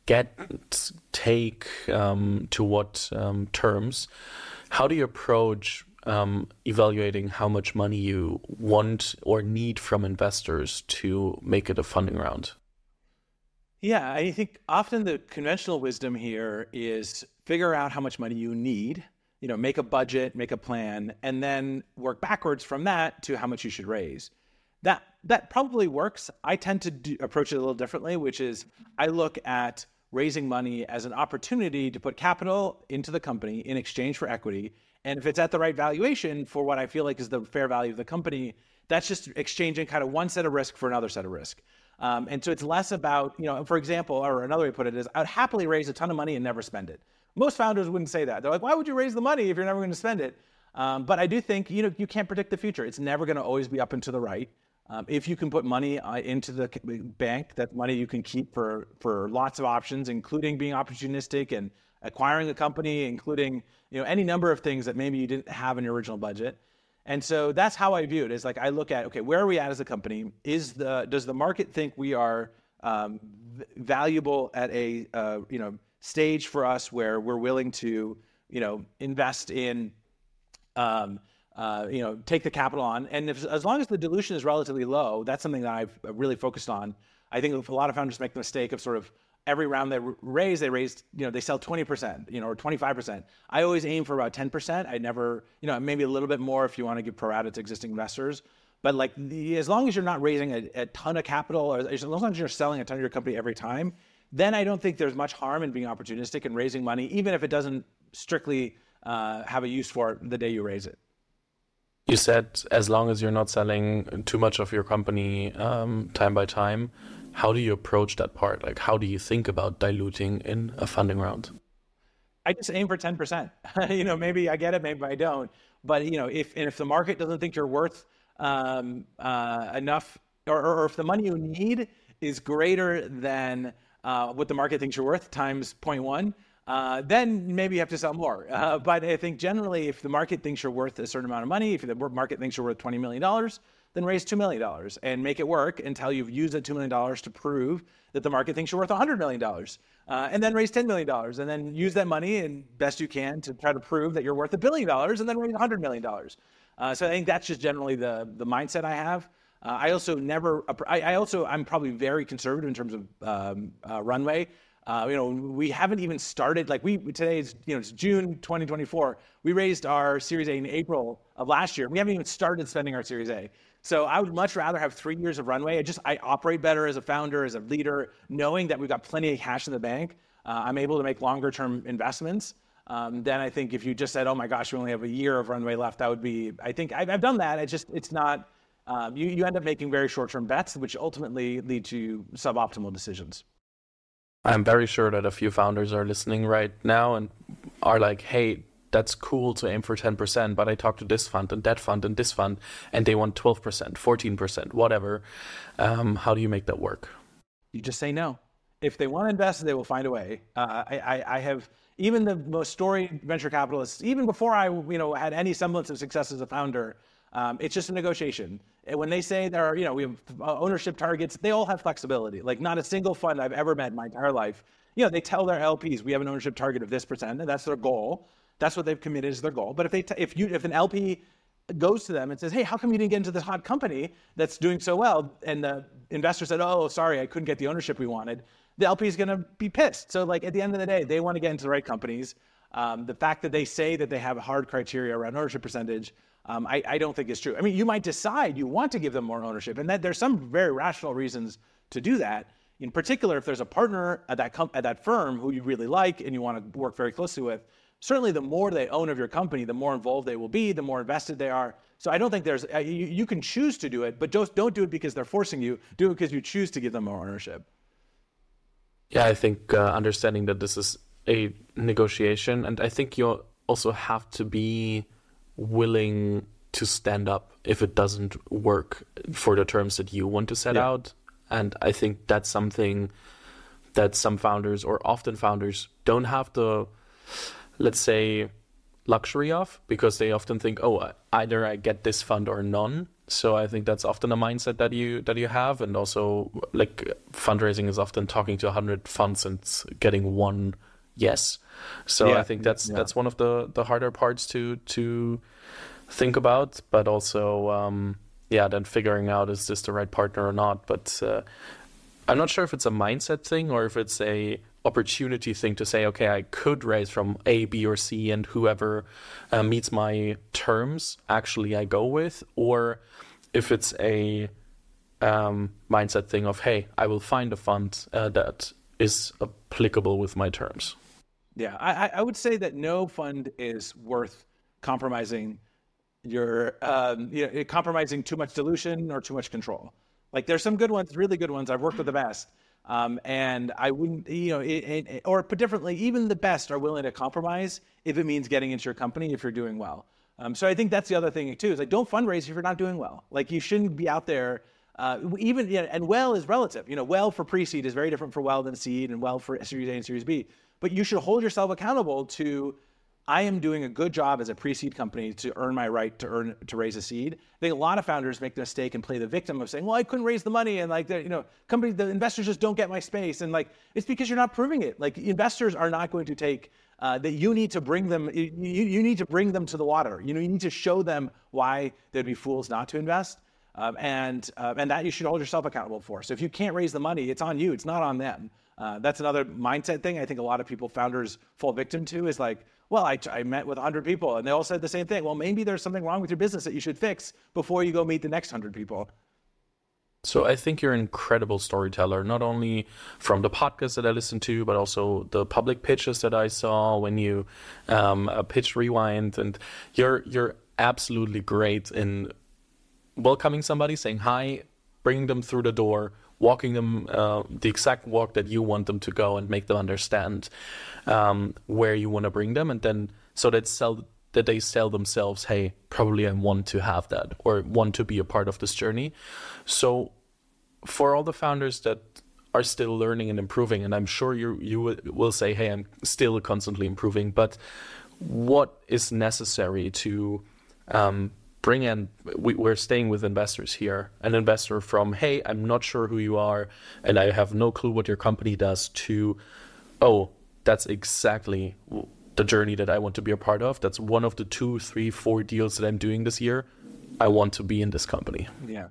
take, to what terms? How do you approach evaluating how much money you want or need from investors to make it a funding round? Yeah, I think often the conventional wisdom here is figure out how much money you need, make a budget, make a plan, and then work backwards from that to how much you should raise. That probably works. I tend to approach it a little differently, which is I look at raising money as an opportunity to put capital into the company in exchange for equity. And if it's at the right valuation for what I feel like is the fair value of the company, that's just exchanging kind of one set of risk for another set of risk. And so it's less about, for example, or another way to put it is I would happily raise a ton of money and never spend it. Most founders wouldn't say that. They're like, why would you raise the money if you're never going to spend it? But I do think, you can't predict the future. It's never going to always be up and to the right. If you can put money into the bank, that money you can keep for lots of options, including being opportunistic and acquiring a company, including, any number of things that maybe you didn't have in your original budget. And so that's how I view it. Is like I look at, okay, where are we at as a company? Does the market think we are valuable at a stage for us where we're willing to invest in take the capital on? And as long as the dilution is relatively low, that's something that I've really focused on. I think a lot of founders make the mistake of sort of every round they raised, they sell 20%, or 25%. I always aim for about 10%. I never, maybe a little bit more if you want to give pro rata to existing investors. But like as long as you're not raising a ton of capital, or as long as you're selling a ton of your company every time, then I don't think there's much harm in being opportunistic and raising money, even if it doesn't strictly have a use for it the day you raise it. You said as long as you're not selling too much of your company time by time. How do you approach that part? Like, how do you think about diluting in a funding round? I just aim for 10%. Maybe I get it, maybe I don't. But if the market doesn't think you're worth enough, or if the money you need is greater than what the market thinks you're worth times 0.1, then maybe you have to sell more. But I think generally, if the market thinks you're worth a certain amount of money, if the market thinks you're worth $20 million, then raise $2 million and make it work until you've used that $2 million to prove that the market thinks you're worth $100 million. And then raise $10 million and then use that money and best you can to try to prove that you're worth $1 billion and then raise $100 million. So I think that's just generally the mindset I have. I'm probably very conservative in terms of runway. We haven't even started, today is, it's June 2024. We raised our Series A in April of last year. We haven't even started spending our Series A. So I would much rather have 3 years of runway. I operate better as a founder, as a leader, knowing that we've got plenty of cash in the bank. I'm able to make longer term investments. Then I think if you just said, oh my gosh, we only have a year of runway left, that would be, I think I've done that. It's not, you end up making very short-term bets, which ultimately lead to suboptimal decisions. I'm very sure that a few founders are listening right now and are like, hey, that's cool to aim for 10%, but I talked to this fund and that fund and this fund, and they want 12%, 14%, whatever. How do you make that work? You just say no. If they want to invest, they will find a way. I have, even the most storied venture capitalists, even before I had any semblance of success as a founder, it's just a negotiation. And when they say there are, we have ownership targets, they all have flexibility. Like not a single fund I've ever met in my entire life, they tell their LPs, we have an ownership target of this percent, and that's their goal. That's what they've committed as their goal. But if an LP goes to them and says, hey, how come you didn't get into this hot company that's doing so well? And the investor said, oh, sorry, I couldn't get the ownership we wanted. The LP is going to be pissed. So like at the end of the day, they want to get into the right companies. The fact that they say that they have hard criteria around ownership percentage, I don't think is true. I mean, you might decide you want to give them more ownership, and that there's some very rational reasons to do that. In particular, if there's a partner at that firm who you really like and you want to work very closely with, certainly the more they own of your company, the more involved they will be, the more invested they are. So I don't think there's, you can choose to do it, but just don't do it because they're forcing you. Do it because you choose to give them more ownership. Yeah, I think understanding that this is a negotiation, and I think you also have to be willing to stand up if it doesn't work for the terms that you want to set out. And I think that's something that some founders, or often founders, don't have the, let's say, luxury of, because they often think, oh, either I get this fund or none. So I think that's often a mindset that you have. And also, like, fundraising is often talking to 100 funds and getting one yes. So I think that's one of the harder parts to think about, but also then figuring out, is this the right partner or not? But I'm not sure if it's a mindset thing or if it's a opportunity thing to say, okay, I could raise from A, B, or C, and whoever meets my terms, actually I go with, or if it's a mindset thing of, hey, I will find a fund that is applicable with my terms. Yeah, I would say that no fund is worth compromising compromising too much dilution or too much control. Like there's some good ones, really good ones. I've worked with the best. And I wouldn't, or put differently, even the best are willing to compromise if it means getting into your company if you're doing well. So I think that's the other thing too, is like, don't fundraise if you're not doing well. Like you shouldn't be out there, and well is relative. Well for pre-seed is very different for well than seed, and well for Series A and Series B. But you should hold yourself accountable to, I am doing a good job as a pre-seed company to earn my right to raise a seed. I think a lot of founders make the mistake and play the victim of saying, well, I couldn't raise the money, and like the investors just don't get my space, and like it's because you're not proving it. Like investors are not going to take that. You need to bring them. You need to bring them to the water. You need to show them why they'd be fools not to invest, and that you should hold yourself accountable for. So if you can't raise the money, it's on you. It's not on them. That's another mindset thing I think a lot of founders fall victim to, is like, well, I met with 100 people and they all said the same thing. Well, maybe there's something wrong with your business that you should fix before you go meet the next 100 people. So I think you're an incredible storyteller, not only from the podcast that I listened to, but also the public pitches that I saw when you pitch Rewind. And you're absolutely great in welcoming somebody, saying hi, bringing them through the door, walking them the exact walk that you want them to go, and make them understand where you want to bring them, and then so that they sell themselves, hey, probably I want to have that or want to be a part of this journey. So for all the founders that are still learning and improving, and I'm sure you will say, hey, I'm still constantly improving, but what is necessary to bring in, we're staying with investors here, an investor from, hey, I'm not sure who you are and I have no clue what your company does, to, oh, that's exactly the journey that I want to be a part of. That's one of the 2, 3, 4 deals that I'm doing this year. I want to be in this company. Yeah.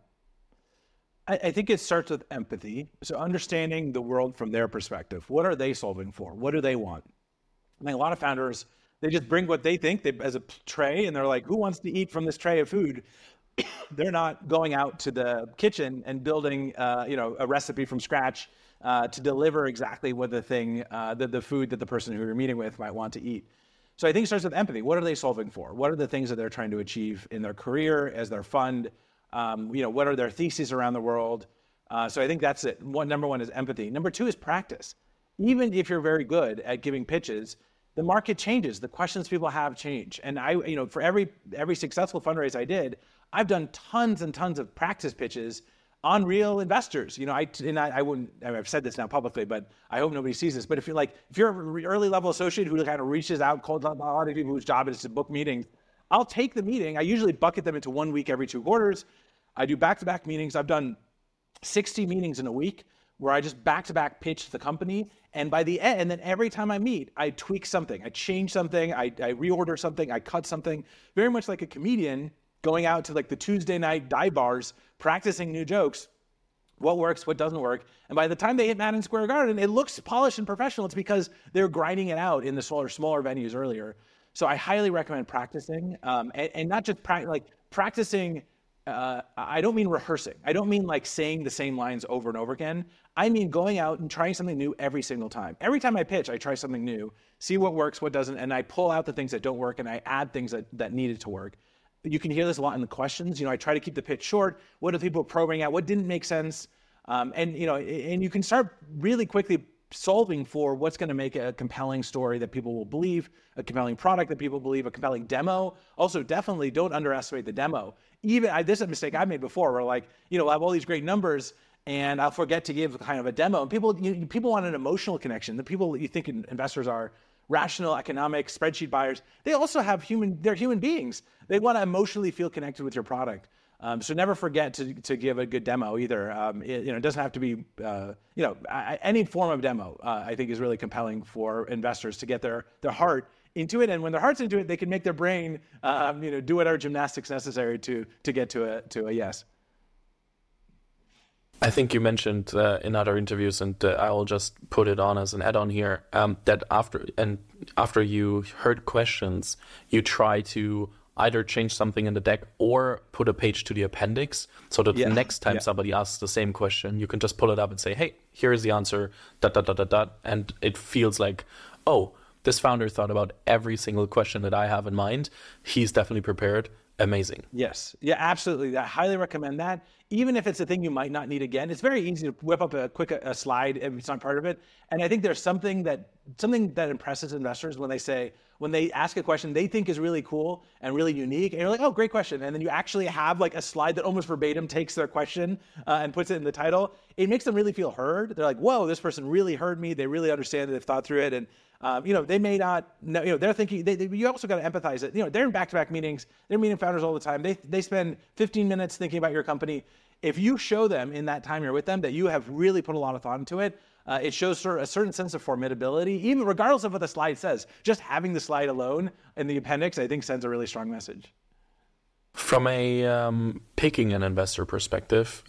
I think it starts with empathy. So understanding the world from their perspective. What are they solving for? What do they want? I think a lot of founders, they just bring what they think as a tray, and they're like, who wants to eat from this tray of food? They're not going out to the kitchen and building a recipe from scratch to deliver exactly what the food that the person who you're meeting with might want to eat. So I think it starts with empathy. What are they solving for? What are the things that they're trying to achieve in their career, as their fund? What are their theses around the world? So I think that's it. Number one is empathy. Number two is practice. Even if you're very good at giving pitches, the market changes. The questions people have change. And for every successful fundraise I did, I've done tons and tons of practice pitches on real investors. I've said this now publicly, but I hope nobody sees this. But if you're an early level associate who kind of reaches out cold a lot of people whose job is to book meetings, I'll take the meeting. I usually bucket them into 1 week every 2 quarters. I do back-to-back meetings. I've done 60 meetings in a week where I just back-to-back pitch the company. And by the end, and then every time I meet, I tweak something. I change something. I reorder something. I cut something. Very much like a comedian going out to like the Tuesday night dive bars, practicing new jokes, what works, what doesn't work. And by the time they hit Madison Square Garden, it looks polished and professional. It's because they're grinding it out in the smaller venues earlier. So I highly recommend practicing, and not just practicing. I don't mean rehearsing. I don't mean like saying the same lines over and over again. I mean going out and trying something new every single time. Every time I pitch, I try something new, see what works, what doesn't, and I pull out the things that don't work and I add things that needed to work. You can hear this a lot in the questions. I try to keep the pitch short. What are people probing at? What didn't make sense? And you can start really quickly solving for what's going to make a compelling story that people will believe, a compelling product that people believe, a compelling demo. Also, definitely don't underestimate the demo. This is a mistake I made before where I'll have all these great numbers and I'll forget to give kind of a demo. And people want an emotional connection. The people you think investors are rational, economic, spreadsheet buyers, they also have they're human beings. They want to emotionally feel connected with your product. So never forget to give a good demo either. It doesn't have to be, any form of demo, I think is really compelling for investors to get their heart into it. And when their heart's into it, they can make their brain, do whatever gymnastics necessary to get to a yes. I think you mentioned in other interviews, and I will just put it on as an add-on here, that after you heard questions, you try to either change something in the deck or put a page to the appendix so that the next time somebody asks the same question, you can just pull it up and say, hey, here is the answer, ... And it feels like, oh, this founder thought about every single question that I have in mind. He's definitely prepared. Amazing. Yes. Yeah, absolutely. I highly recommend that. Even if it's a thing you might not need again, it's very easy to whip up a slide if it's not part of it. And I think there's something that impresses investors when they ask a question they think is really cool and really unique. And you're like, oh, great question. And then you actually have like a slide that almost verbatim takes their question and puts it in the title. It makes them really feel heard. They're like, whoa, this person really heard me. They really understand it. They've thought through it. And they may not know, they're thinking, you also got to empathize it. They're in back-to-back meetings. They're meeting founders all the time. They spend 15 minutes thinking about your company. If you show them in that time you're with them that you have really put a lot of thought into it, it shows a certain sense of formidability, even regardless of what the slide says. Just having the slide alone in the appendix, I think, sends a really strong message. From a picking an investor perspective,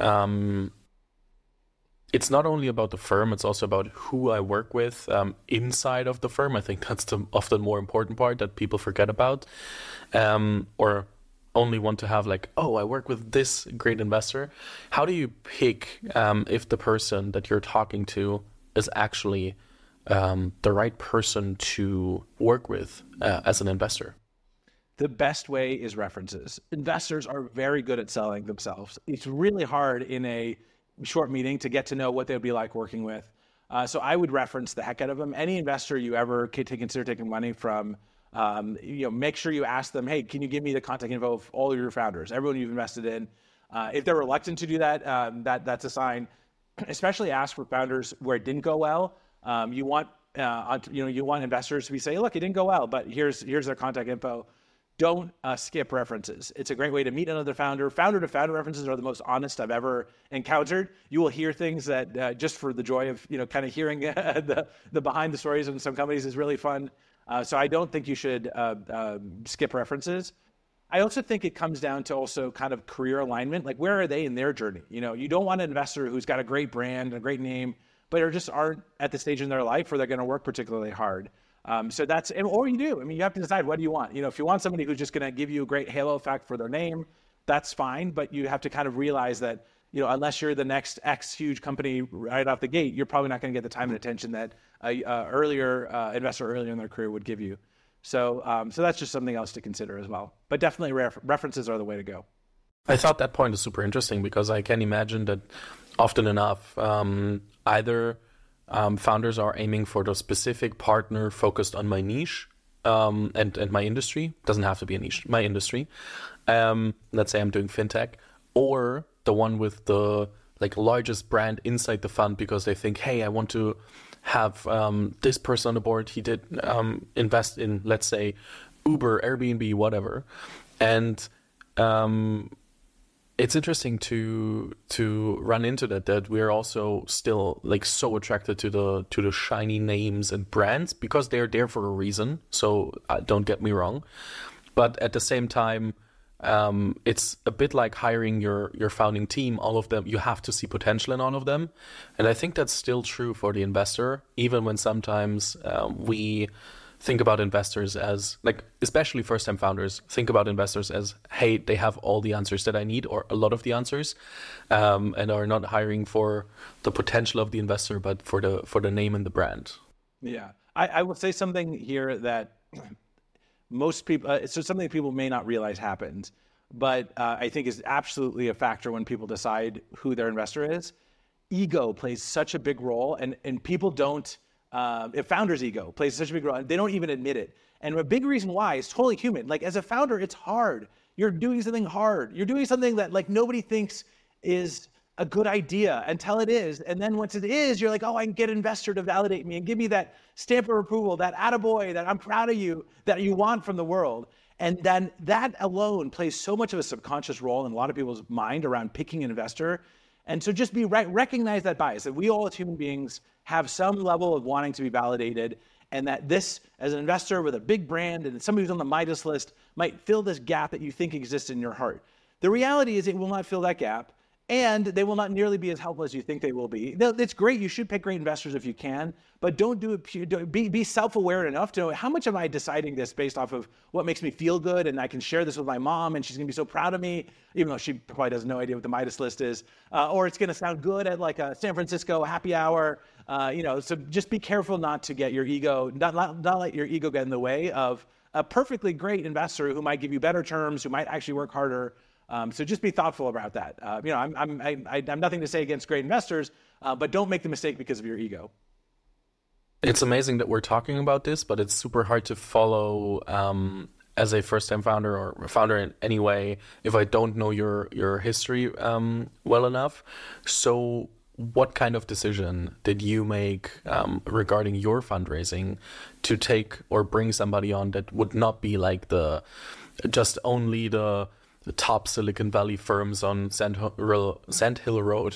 it's not only about the firm, it's also about who I work with inside of the firm. I think that's the often more important part that people forget about, or only want to have like, oh, I work with this great investor. How do you pick if the person that you're talking to is actually the right person to work with as an investor? The best way is references. Investors are very good at selling themselves. It's really hard in a short meeting to get to know what they would be like working with. So I would reference the heck out of them. Any investor you ever consider taking money from, make sure you ask them, hey, can you give me the contact info of all of your founders, everyone you've invested in? If they're reluctant to do that, that's a sign. Especially ask for founders where it didn't go well. You want investors to be saying, look, it didn't go well, but here's their contact info. Don't skip references. It's a great way to meet another founder. Founder-to-founder references are the most honest I've ever encountered. You will hear things that just for the joy of kind of hearing the behind the stories in some companies is really fun. So I don't think you should skip references. I also think it comes down to also kind of career alignment. Like, where are they in their journey? You don't want an investor who's got a great brand, a great name, but aren't at the stage in their life where they're going to work particularly hard. So that's, or you do. I mean, you have to decide, what do you want? If you want somebody who's just going to give you a great halo effect for their name, that's fine. But you have to kind of realize that, unless you're the next X huge company right off the gate, you're probably not going to get the time and attention that a earlier investor earlier in their career would give you. So that's just something else to consider as well. But definitely references are the way to go. I thought that point is super interesting because I can imagine that often enough, either founders are aiming for the specific partner focused on my niche and my industry. Doesn't have to be a niche, my industry. Let's say I'm doing fintech, or the one with the largest brand inside the fund because they think, hey, I want to have this person on the board. He did invest in, let's say, Uber, Airbnb, whatever. And it's interesting to run into that we're also still so attracted to the shiny names and brands because they're there for a reason. So don't get me wrong, but at the same time, it's a bit like hiring your founding team. All of them, you have to see potential in all of them, and I think that's still true for the investor, even when sometimes we think about investors as especially first-time founders, think about investors as, hey, they have all the answers that I need or a lot of the answers, and are not hiring for the potential of the investor, but for the name and the brand. Yeah, I will say something here that most people, so something people may not realize happens, but I think is absolutely a factor when people decide who their investor is. Ego plays such a big role, and people don't. If founders' ego plays such a big role, and they don't even admit it. And a big reason why is totally human. As a founder, it's hard. You're doing something hard. You're doing something that nobody thinks is a good idea until it is. And then once it is, you're like, oh, I can get an investor to validate me and give me that stamp of approval, that attaboy, that I'm proud of you, that you want from the world. And then that alone plays so much of a subconscious role in a lot of people's mind around picking an investor. And so just recognize that bias, that we all as human beings have some level of wanting to be validated, and that this, as an investor with a big brand and somebody who's on the Midas list, might fill this gap that you think exists in your heart. The reality is it will not fill that gap, and they will not nearly be as helpful as you think they will be. It's great. You should pick great investors if you can, but don't do it. Be self-aware enough to know, how much am I deciding this based off of what makes me feel good, and I can share this with my mom, and she's going to be so proud of me, even though she probably has no idea what the Midas list is, or it's going to sound good at a San Francisco happy hour. So just be careful not to get your ego, not let your ego get in the way of a perfectly great investor who might give you better terms, who might actually work harder. So just be thoughtful about that. I'm nothing to say against great investors, but don't make the mistake because of your ego. It's amazing that we're talking about this, but it's super hard to follow as a first-time founder or a founder in any way if I don't know your history well enough. So what kind of decision did you make regarding your fundraising to take or bring somebody on that would not be just only the top Silicon Valley firms on Sand Hill Road?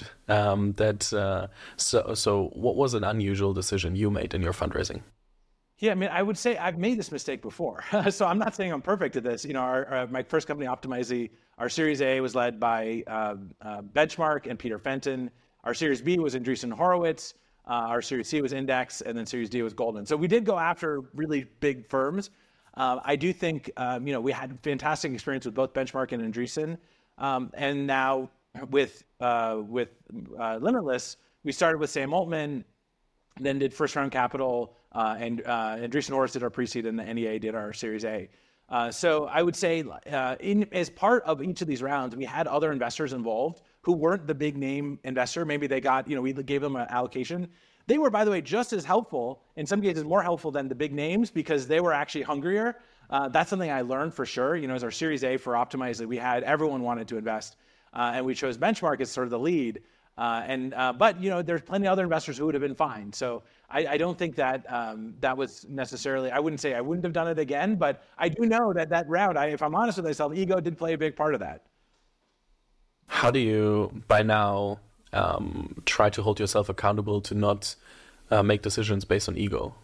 So what was an unusual decision you made in your fundraising? Yeah, I would say I've made this mistake before. So I'm not saying I'm perfect at this. My first company, Optimizely, our Series A was led by Benchmark and Peter Fenton. Our Series B was Andreessen Horowitz. Our Series C was Index, and then Series D was Goldman. So we did go after really big firms. I do think, we had fantastic experience with both Benchmark and Andreessen. And now with Limitless, we started with Sam Altman, then did first round capital, and Andreessen Horowitz did our pre-seed, and the NEA did our Series A. So I would say as part of each of these rounds, we had other investors involved who weren't the big name investor. Maybe they got, we gave them an allocation. They were, by the way, just as helpful, in some cases more helpful than the big names, because they were actually hungrier. That's something I learned for sure. As our Series A for Optimizely, we had everyone wanted to invest, and we chose Benchmark as sort of the lead. But there's plenty of other investors who would have been fine. So I don't think that that was necessarily, I wouldn't say I wouldn't have done it again, but I do know that round, if I'm honest with myself, ego did play a big part of that. How do you, by now, try to hold yourself accountable to not make decisions based on ego?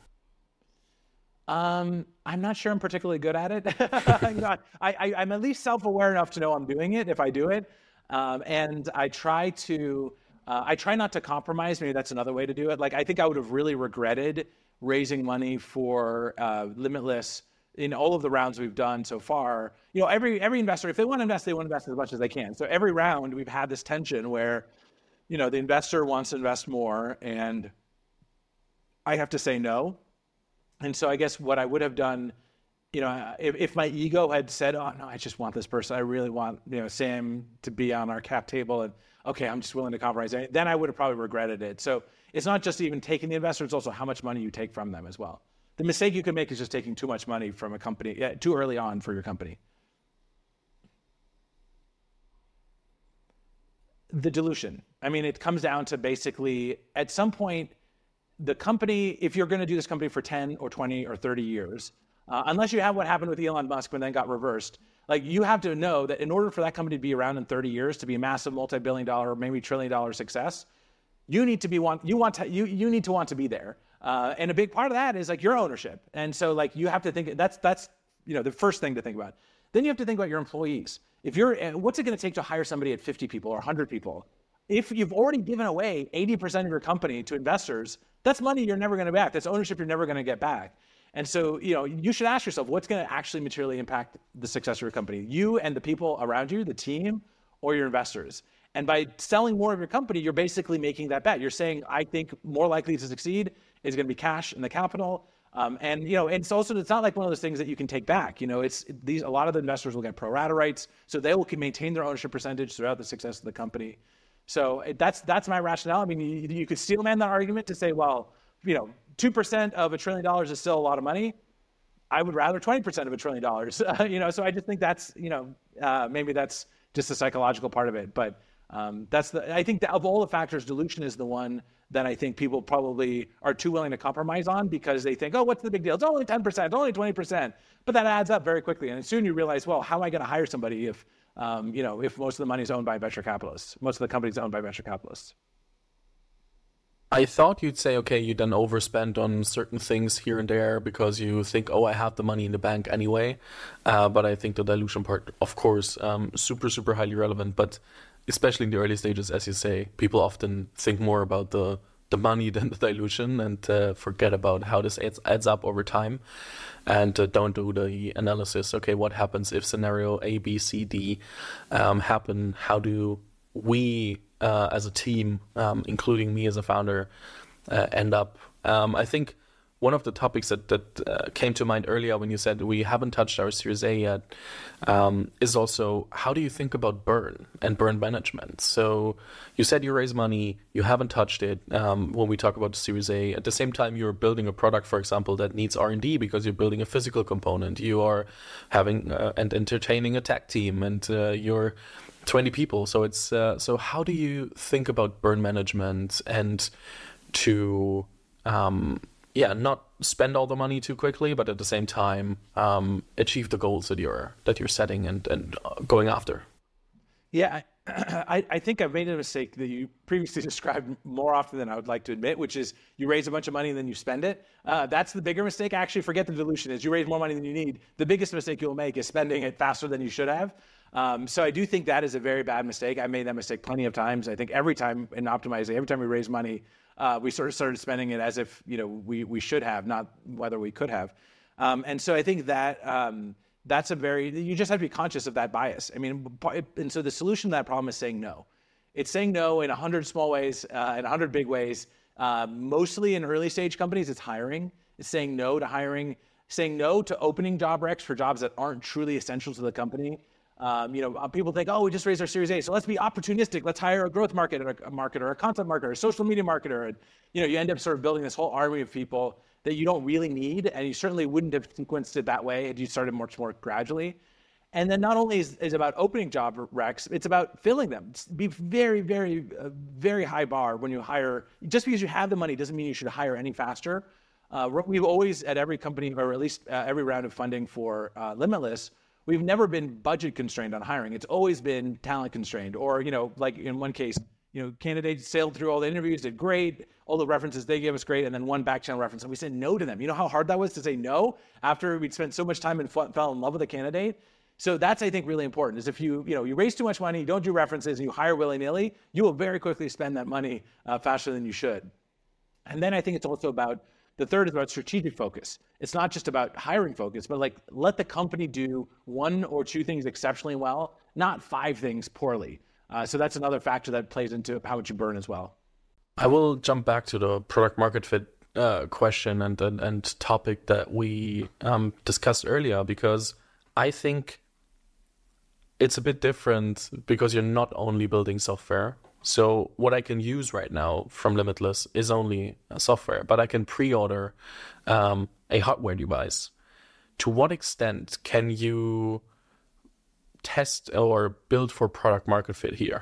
I'm not sure I'm particularly good at it. I'm at least self-aware enough to know I'm doing it if I do it. And I try not to compromise. Maybe that's another way to do it. I think I would have really regretted raising money for Limitless in all of the rounds we've done so far. Every investor, if they want to invest, they want to invest as much as they can. So every round we've had this tension where, the investor wants to invest more and I have to say no. And so I guess what I would have done if my ego had said, oh no, I just want this person, I really want, Sam to be on our cap table, and okay, I'm just willing to compromise, then I would have probably regretted it. So it's not just even taking the investor, it's also how much money you take from them as well. The mistake you can make is just taking too much money from a company too early on for your company. The dilution. I mean, it comes down to basically at some point, the company, if you're going to do this company for 10 or 20 or 30 years, unless you have what happened with Elon Musk when then got reversed, like you have to know that in order for that company to be around in 30 years, to be a massive multi-billion-dollar, maybe trillion-dollar success, you need to want to be there. And a big part of that is like your ownership. And so like you have to think that's the first thing to think about. Then you have to think about your employees. What's it going to take to hire somebody at 50 people or 100 people? If you've already given away 80% of your company to investors, that's money you're never going to back. That's ownership you're never going to get back. And so, you should ask yourself, what's going to actually materially impact the success of your company? You and the people around you, the team, or your investors? And by selling more of your company, you're basically making that bet. You're saying, I think more likely to succeed is going to be cash in the capital. And it's not like one of those things that you can take back. A lot of the investors will get pro rata rights, so they will maintain their ownership percentage throughout the success of the company. So that's my rationale. I mean, you could steel man that argument to say, well, 2% of $1 trillion is still a lot of money. I would rather 20% of $1 trillion. So I just think that's maybe that's just a psychological part of it. But I think that of all the factors, dilution is the one that I think people probably are too willing to compromise on because they think, oh, what's the big deal? It's only 10%, it's only 20%. But that adds up very quickly. And soon you realize, well, how am I going to hire somebody if most of the money is owned by venture capitalists? Most of the companies are owned by venture capitalists. I thought you'd say, okay, you then overspend on certain things here and there because you think, oh, I have the money in the bank anyway. But I think the dilution part, of course, super, super highly relevant. But especially in the early stages, as you say, people often think more about the money than the dilution and forget about how this adds up over time and don't do the analysis. Okay, what happens if scenario A, B, C, D happen? How do we as a team, including me as a founder, end up? I think one of the topics that came to mind earlier when you said we haven't touched our Series A yet is also how do you think about burn and burn management? So you said you raise money, you haven't touched it when we talk about the Series A. At the same time, you're building a product, for example, that needs R&D because you're building a physical component. You are having and entertaining a tech team and you're 20 people. So it's so how do you think about burn management and to not spend all the money too quickly, but at the same time achieve the goals that you're setting and going after? Yeah, I think I've made a mistake that you previously described more often than I would like to admit, which is you raise a bunch of money and then you spend it. That's the bigger mistake. Actually, forget the dilution. Is you raise more money than you need. The biggest mistake you'll make is spending it faster than you should have. So I do think that is a very bad mistake. I made that mistake plenty of times. I think every time in optimizing, every time we raise money, we sort of started spending it as if we should have, not whether we could have. And so I think that that's you just have to be conscious of that bias. I mean, and so the solution to that problem is saying no. It's saying no in 100 small ways, in 100 big ways. Mostly in early stage companies, it's hiring. It's saying no to hiring, saying no to opening job recs for jobs that aren't truly essential to the company. People think, oh, we just raised our Series A, so let's be opportunistic. Let's hire a growth marketer, a content marketer, a social media marketer. And, you end up sort of building this whole army of people that you don't really need, and you certainly wouldn't have sequenced it that way had you started much more gradually. And then not only is it about opening job recs, it's about filling them. Be very, very, very high bar when you hire. Just because you have the money doesn't mean you should hire any faster. We've always, at every company, or at least every round of funding for Limitless, we've never been budget constrained on hiring. It's always been talent constrained. Or, like in one case, candidates sailed through all the interviews, did great, all the references they gave us great, and then one back channel reference, and we said no to them. You know how hard that was to say no after we'd spent so much time and fell in love with a candidate? So that's, I think, really important, is if you raise too much money, you don't do references, and you hire willy-nilly, you will very quickly spend that money faster than you should. And then I think it's also about, the third is about strategic focus. It's not just about hiring focus, but let the company do one or two things exceptionally well, not 5 things poorly. So that's another factor that plays into how much you burn as well. I will jump back to the product market fit question and topic that we discussed earlier, because I think it's a bit different because you're not only building software. So what I can use right now from Limitless is only software, but I can pre-order a hardware device. To what extent can you test or build for product market fit here?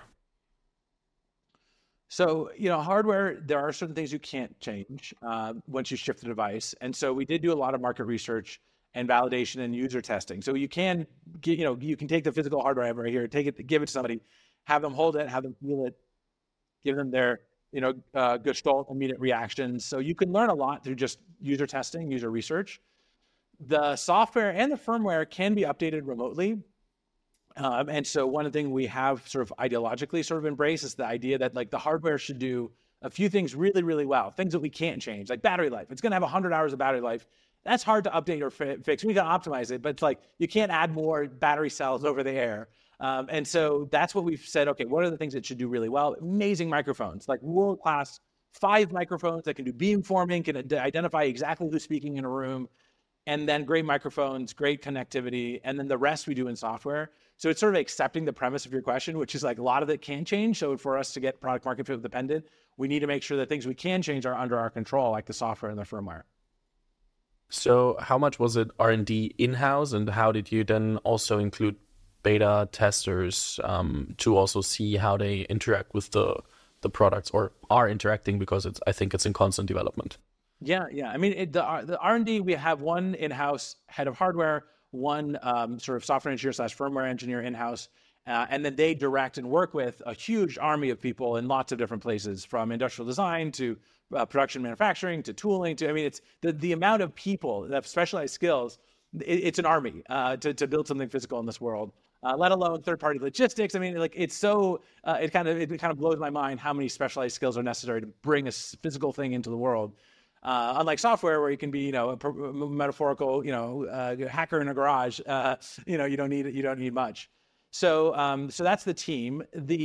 So, hardware, there are certain things you can't change once you ship the device. And so we did do a lot of market research and validation and user testing. So you can you can take the physical hardware I have right here, take it, give it to somebody, have them hold it, have them feel it, give them their, Gestalt immediate reactions. So you can learn a lot through just user testing, user research. The software and the firmware can be updated remotely. And so one of the things we have sort of ideologically sort of embraced is the idea that like the hardware should do a few things really, really well, things that we can't change, like battery life. It's going to have 100 hours of battery life. That's hard to update or fix. We can optimize it, but it's like you can't add more battery cells over the air. And so that's what we've said, okay, what are the things it should do really well? Amazing microphones, like world-class 5 microphones that can do beamforming, can identify exactly who's speaking in a room, and then great microphones, great connectivity, and then the rest we do in software. So it's sort of accepting the premise of your question, which is like a lot of it can change. So for us to get product market fit dependent, we need to make sure that things we can change are under our control, like the software and the firmware. So how much was it R&D in-house, and how did you then also include beta testers to also see how they interact with the products, or are interacting, because I think it's in constant development? Yeah. I mean, the R&D, we have one in-house head of hardware, one sort of software engineer / firmware engineer in-house, and then they direct and work with a huge army of people in lots of different places, from industrial design to production manufacturing to tooling to, I mean, it's the amount of people that have specialized skills. It's an army to build something physical in this world, let alone third-party logistics. I mean, like it's so it kind of blows my mind how many specialized skills are necessary to bring a physical thing into the world. Unlike software, where you can be, a metaphorical, hacker in a garage, you don't need much. So that's the team.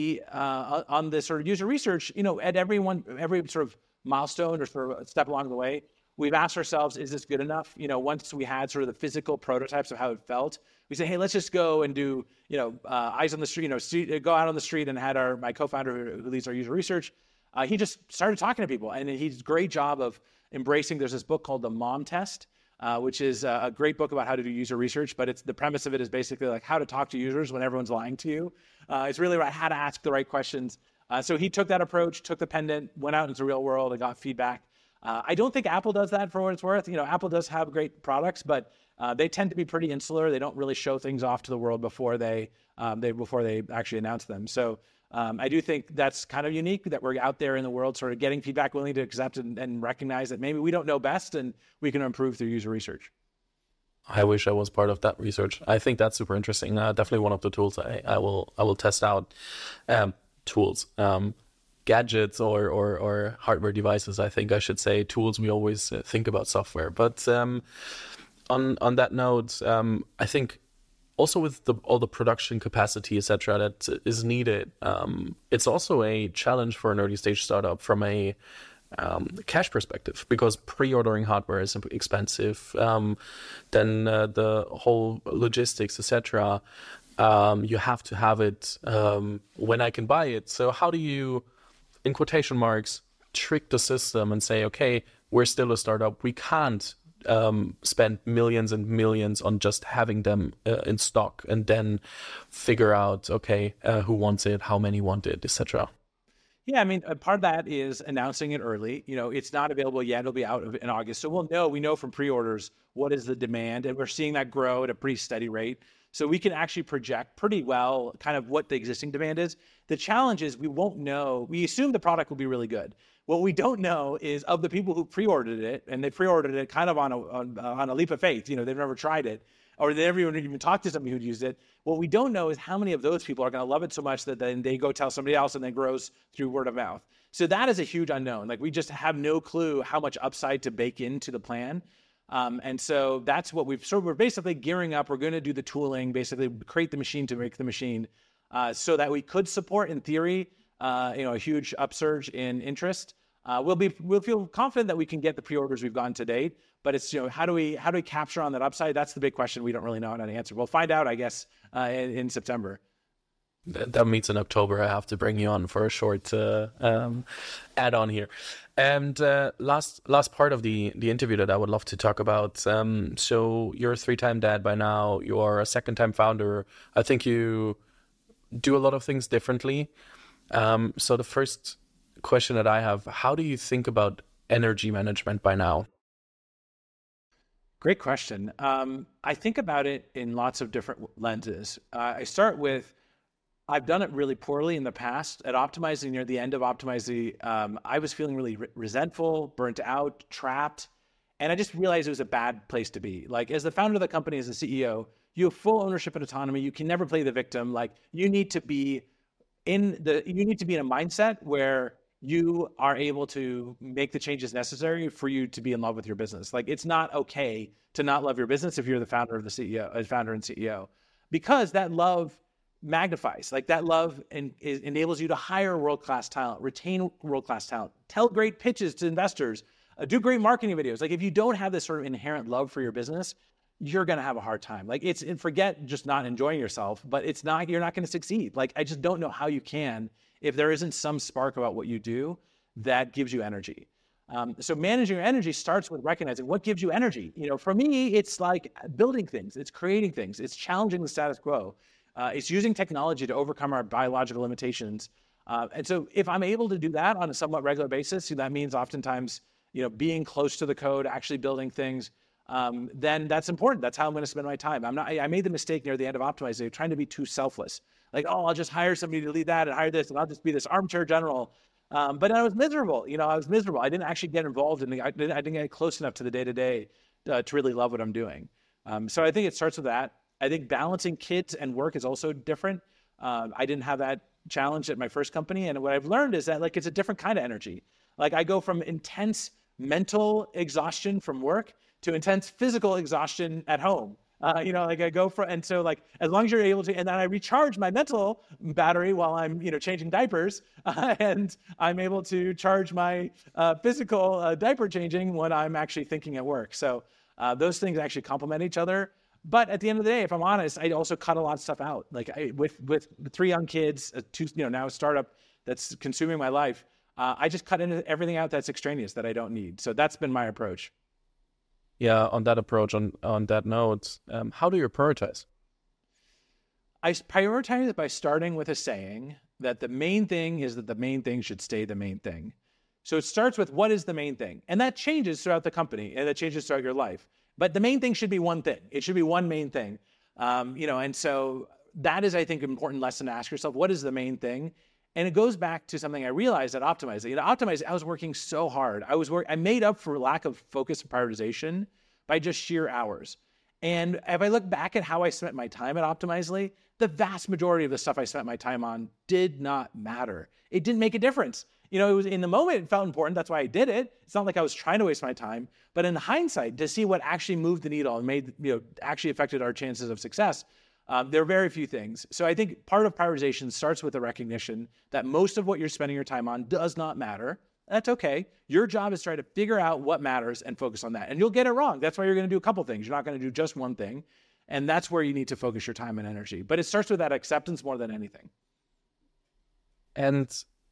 On the sort of user research, at every sort of milestone or sort of step along the way, we've asked ourselves, is this good enough? Once we had sort of the physical prototypes of how it felt, we say, hey, let's just go and do, eyes on the street, go out on the street, and had my co-founder who leads our user research. He just started talking to people, and he's a great job of embracing. There's this book called The Mom Test, which is a great book about how to do user research, but the premise of it is basically like how to talk to users when everyone's lying to you. It's really about how to ask the right questions. So he took that approach, took the pendant, went out into the real world and got feedback. I don't think Apple does that, for what it's worth. Apple does have great products, but they tend to be pretty insular. They don't really show things off to the world before they actually announce them. So I do think that's kind of unique, that we're out there in the world sort of getting feedback, willing to accept and recognize that maybe we don't know best and we can improve through user research. I wish I was part of that research. I think that's super interesting. Definitely one of the tools I will test out. Tools, gadgets or hardware devices. I think I should say tools. We always think about software, but on that note, I think also with all the production capacity, etc., that is needed, it's also a challenge for an early stage startup from a cash perspective, because pre-ordering hardware is expensive. Then the whole logistics, etc. You have to have it when I can buy it. So how do you, in quotation marks, trick the system and say, okay, we're still a startup. We can't spend millions and millions on just having them in stock and then figure out, okay, who wants it, how many want it, etc. Yeah, I mean, part of that is announcing it early. It's not available yet. It'll be out in August. So we know from pre-orders what is the demand, and we're seeing that grow at a pretty steady rate. So we can actually project pretty well kind of what the existing demand is. The challenge is we won't know. We assume the product will be really good. What we don't know is, of the people who pre-ordered it, and they pre-ordered it kind of on a leap of faith, they've never tried it, or they never even talked to somebody who'd used it. What we don't know is how many of those people are going to love it so much that then they go tell somebody else, and then grows through word of mouth. So that is a huge unknown. Like, we just have no clue how much upside to bake into the plan. And so that's what we're basically gearing up. We're going to do the tooling, basically create the machine to make the machine, so that we could support, in theory, a huge upsurge in interest. We'll feel confident that we can get the pre-orders we've gotten to date, but it's, how do we capture on that upside? That's the big question. We don't really know how to answer. We'll find out, I guess, in September. That means in October I have to bring you on for a short add-on here. And last part of the interview that I would love to talk about. So you're a 3-time dad by now. You are a 2nd-time founder. I think you do a lot of things differently. So the first question that I have, how do you think about energy management by now? Great question. I think about it in lots of different lenses. I start with, I've done it really poorly in the past. At Optimizely, near the end of Optimizely, I was feeling really resentful, burnt out, trapped. And I just realized it was a bad place to be. Like, as the founder of the company, as the CEO, you have full ownership and autonomy. You can never play the victim. Like, you need to be in a mindset where you are able to make the changes necessary for you to be in love with your business. Like, it's not okay to not love your business if you're the founder and CEO, because that love magnifies. Like, that love enables you to hire world-class talent, retain world-class talent, tell great pitches to investors, do great marketing videos. Like, if you don't have this sort of inherent love for your business, you're going to have a hard time. Like, and forget just not enjoying yourself, but you're not going to succeed. Like, I just don't know how you can if there isn't some spark about what you do that gives you energy. So managing your energy starts with recognizing what gives you energy. For me, it's like building things, it's creating things, it's challenging the status quo. It's using technology to overcome our biological limitations. And so if I'm able to do that on a somewhat regular basis, that means oftentimes, being close to the code, actually building things, then that's important. That's how I'm going to spend my time. I made the mistake near the end of Optimizely, trying to be too selfless. Like, I'll just hire somebody to lead that and hire this, and I'll just be this armchair general. But I was miserable. I was miserable. I didn't actually get involved I didn't get close enough to the day-to-day to really love what I'm doing. So I think it starts with that. I think balancing kids and work is also different. I didn't have that challenge at my first company. And what I've learned is that, like, it's a different kind of energy. Like, I go from intense mental exhaustion from work to intense physical exhaustion at home. And so, like, as long as you're able to, and then I recharge my mental battery while I'm, changing diapers, and I'm able to charge my physical diaper changing when I'm actually thinking at work. So those things actually complement each other. But at the end of the day, if I'm honest, I also cut a lot of stuff out. Like, with 3 young kids, now a startup that's consuming my life, I just cut into everything out that's extraneous that I don't need. So that's been my approach. Yeah, on that approach, on that note, how do you prioritize? I prioritize by starting with a saying that the main thing is that the main thing should stay the main thing. So it starts with, what is the main thing? And that changes throughout the company, and that changes throughout your life. But the main thing should be one thing. It should be one main thing. And so that is, I think, an important lesson to ask yourself. What is the main thing? And it goes back to something I realized at Optimizely. At Optimizely, I was working so hard. I made up for lack of focus and prioritization by just sheer hours. And if I look back at how I spent my time at Optimizely, the vast majority of the stuff I spent my time on did not matter. It didn't make a difference. It was, in the moment, it felt important. That's why I did it. It's not like I was trying to waste my time. But in hindsight, to see what actually moved the needle and actually affected our chances of success, there are very few things. So I think part of prioritization starts with the recognition that most of what you're spending your time on does not matter. That's okay. Your job is to try to figure out what matters and focus on that. And you'll get it wrong. That's why you're going to do a couple things. You're not going to do just one thing. And that's where you need to focus your time and energy. But it starts with that acceptance more than anything. And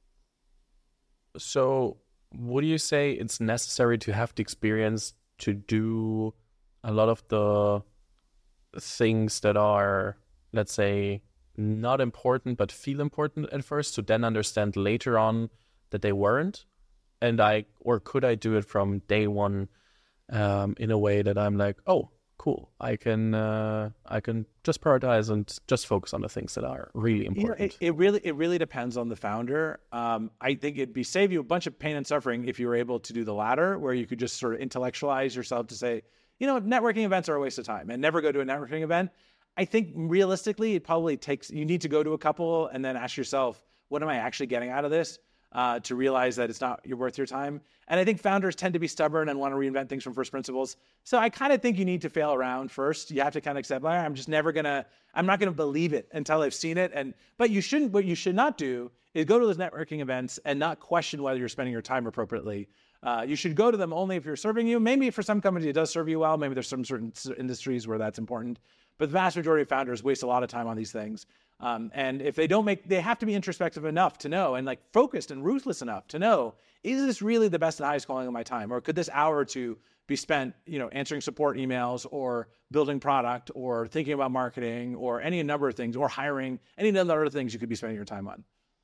so would you say it's necessary to have the experience to do a lot of the things that are, let's say, not important but feel important at first, to then understand later on that they weren't? Or could I do it from day one in a way that I'm like, oh, cool, I can just prioritize and just focus on the things that are really important? It really depends on the founder. I think it'd save you a bunch of pain and suffering if you were able to do the latter, where you could just sort of intellectualize yourself to say, networking events are a waste of time, and never go to a networking event. I think realistically, it probably you need to go to a couple and then ask yourself, what am I actually getting out of this? To realize that it's not worth your time. And I think founders tend to be stubborn and want to reinvent things from first principles. So I kind of think you need to fail around first. You have to kind of accept, I'm not going to believe it until I've seen it. What you should not do is go to those networking events and not question whether you're spending your time appropriately. You should go to them only if you're serving you. Maybe for some companies it does serve you well. Maybe there's some certain industries where that's important. But the vast majority of founders waste a lot of time on these things. And if they don't they have to be introspective enough to know, and like focused and ruthless enough to know, is this really the best and highest calling of my time? Or could this hour or two be spent, answering support emails or building product or thinking about marketing or any number of things, or hiring, any number of things you could be spending your time on?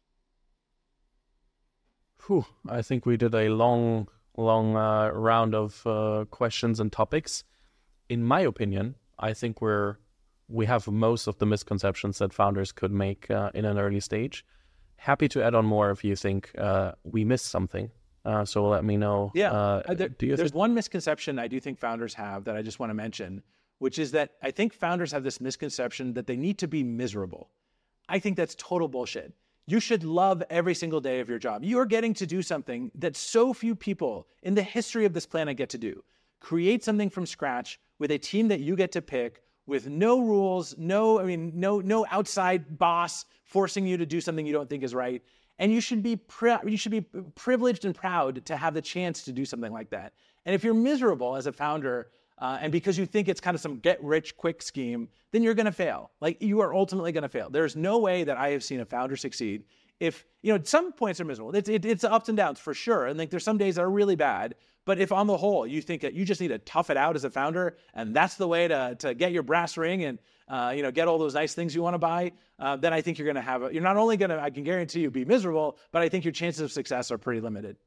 I think we did a long round of questions and topics. In my opinion, I think we have most of the misconceptions that founders could make in an early stage. Happy to add on more if you think we missed something. So let me know. Yeah, there's one misconception I do think founders have that I just want to mention, which is that I think founders have this misconception that they need to be miserable. I think that's total bullshit. You should love every single day of your job. You're getting to do something that so few people in the history of this planet get to do. Create something from scratch with a team that you get to pick, with no rules, no outside boss forcing you to do something you don't think is right. And you should be privileged and proud to have the chance to do something like that. And if you're miserable as a founder, and because you think it's kind of some get-rich-quick scheme, then you're going to fail. Like, you are ultimately going to fail. There's no way that I have seen a founder succeed if, some points are miserable. It's ups and downs for sure. And like, there's some days that are really bad. But if on the whole, you think that you just need to tough it out as a founder, and that's the way to get your brass ring and, get all those nice things you want to buy, then I think you're going to you're not only going to, I can guarantee you, be miserable, but I think your chances of success are pretty limited.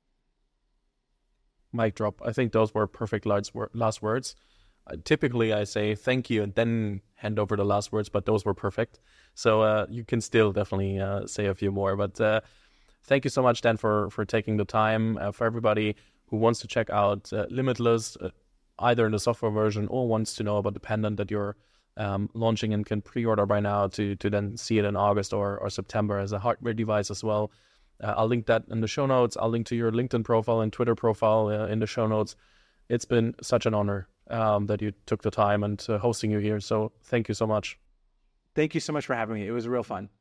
Mic drop. I think those were perfect last words. Typically, I say thank you and then hand over the last words, but those were perfect. So you can still definitely say a few more. But thank you so much, Dan, for taking the time. For everybody who wants to check out Limitless, either in the software version or wants to know about the pendant that you're launching and can pre-order by now to then see it in August or September as a hardware device as well. I'll link that in the show notes. I'll link to your LinkedIn profile and Twitter profile in the show notes. It's been such an honor that you took the time and hosting you here. So thank you so much. Thank you so much for having me. It was real fun.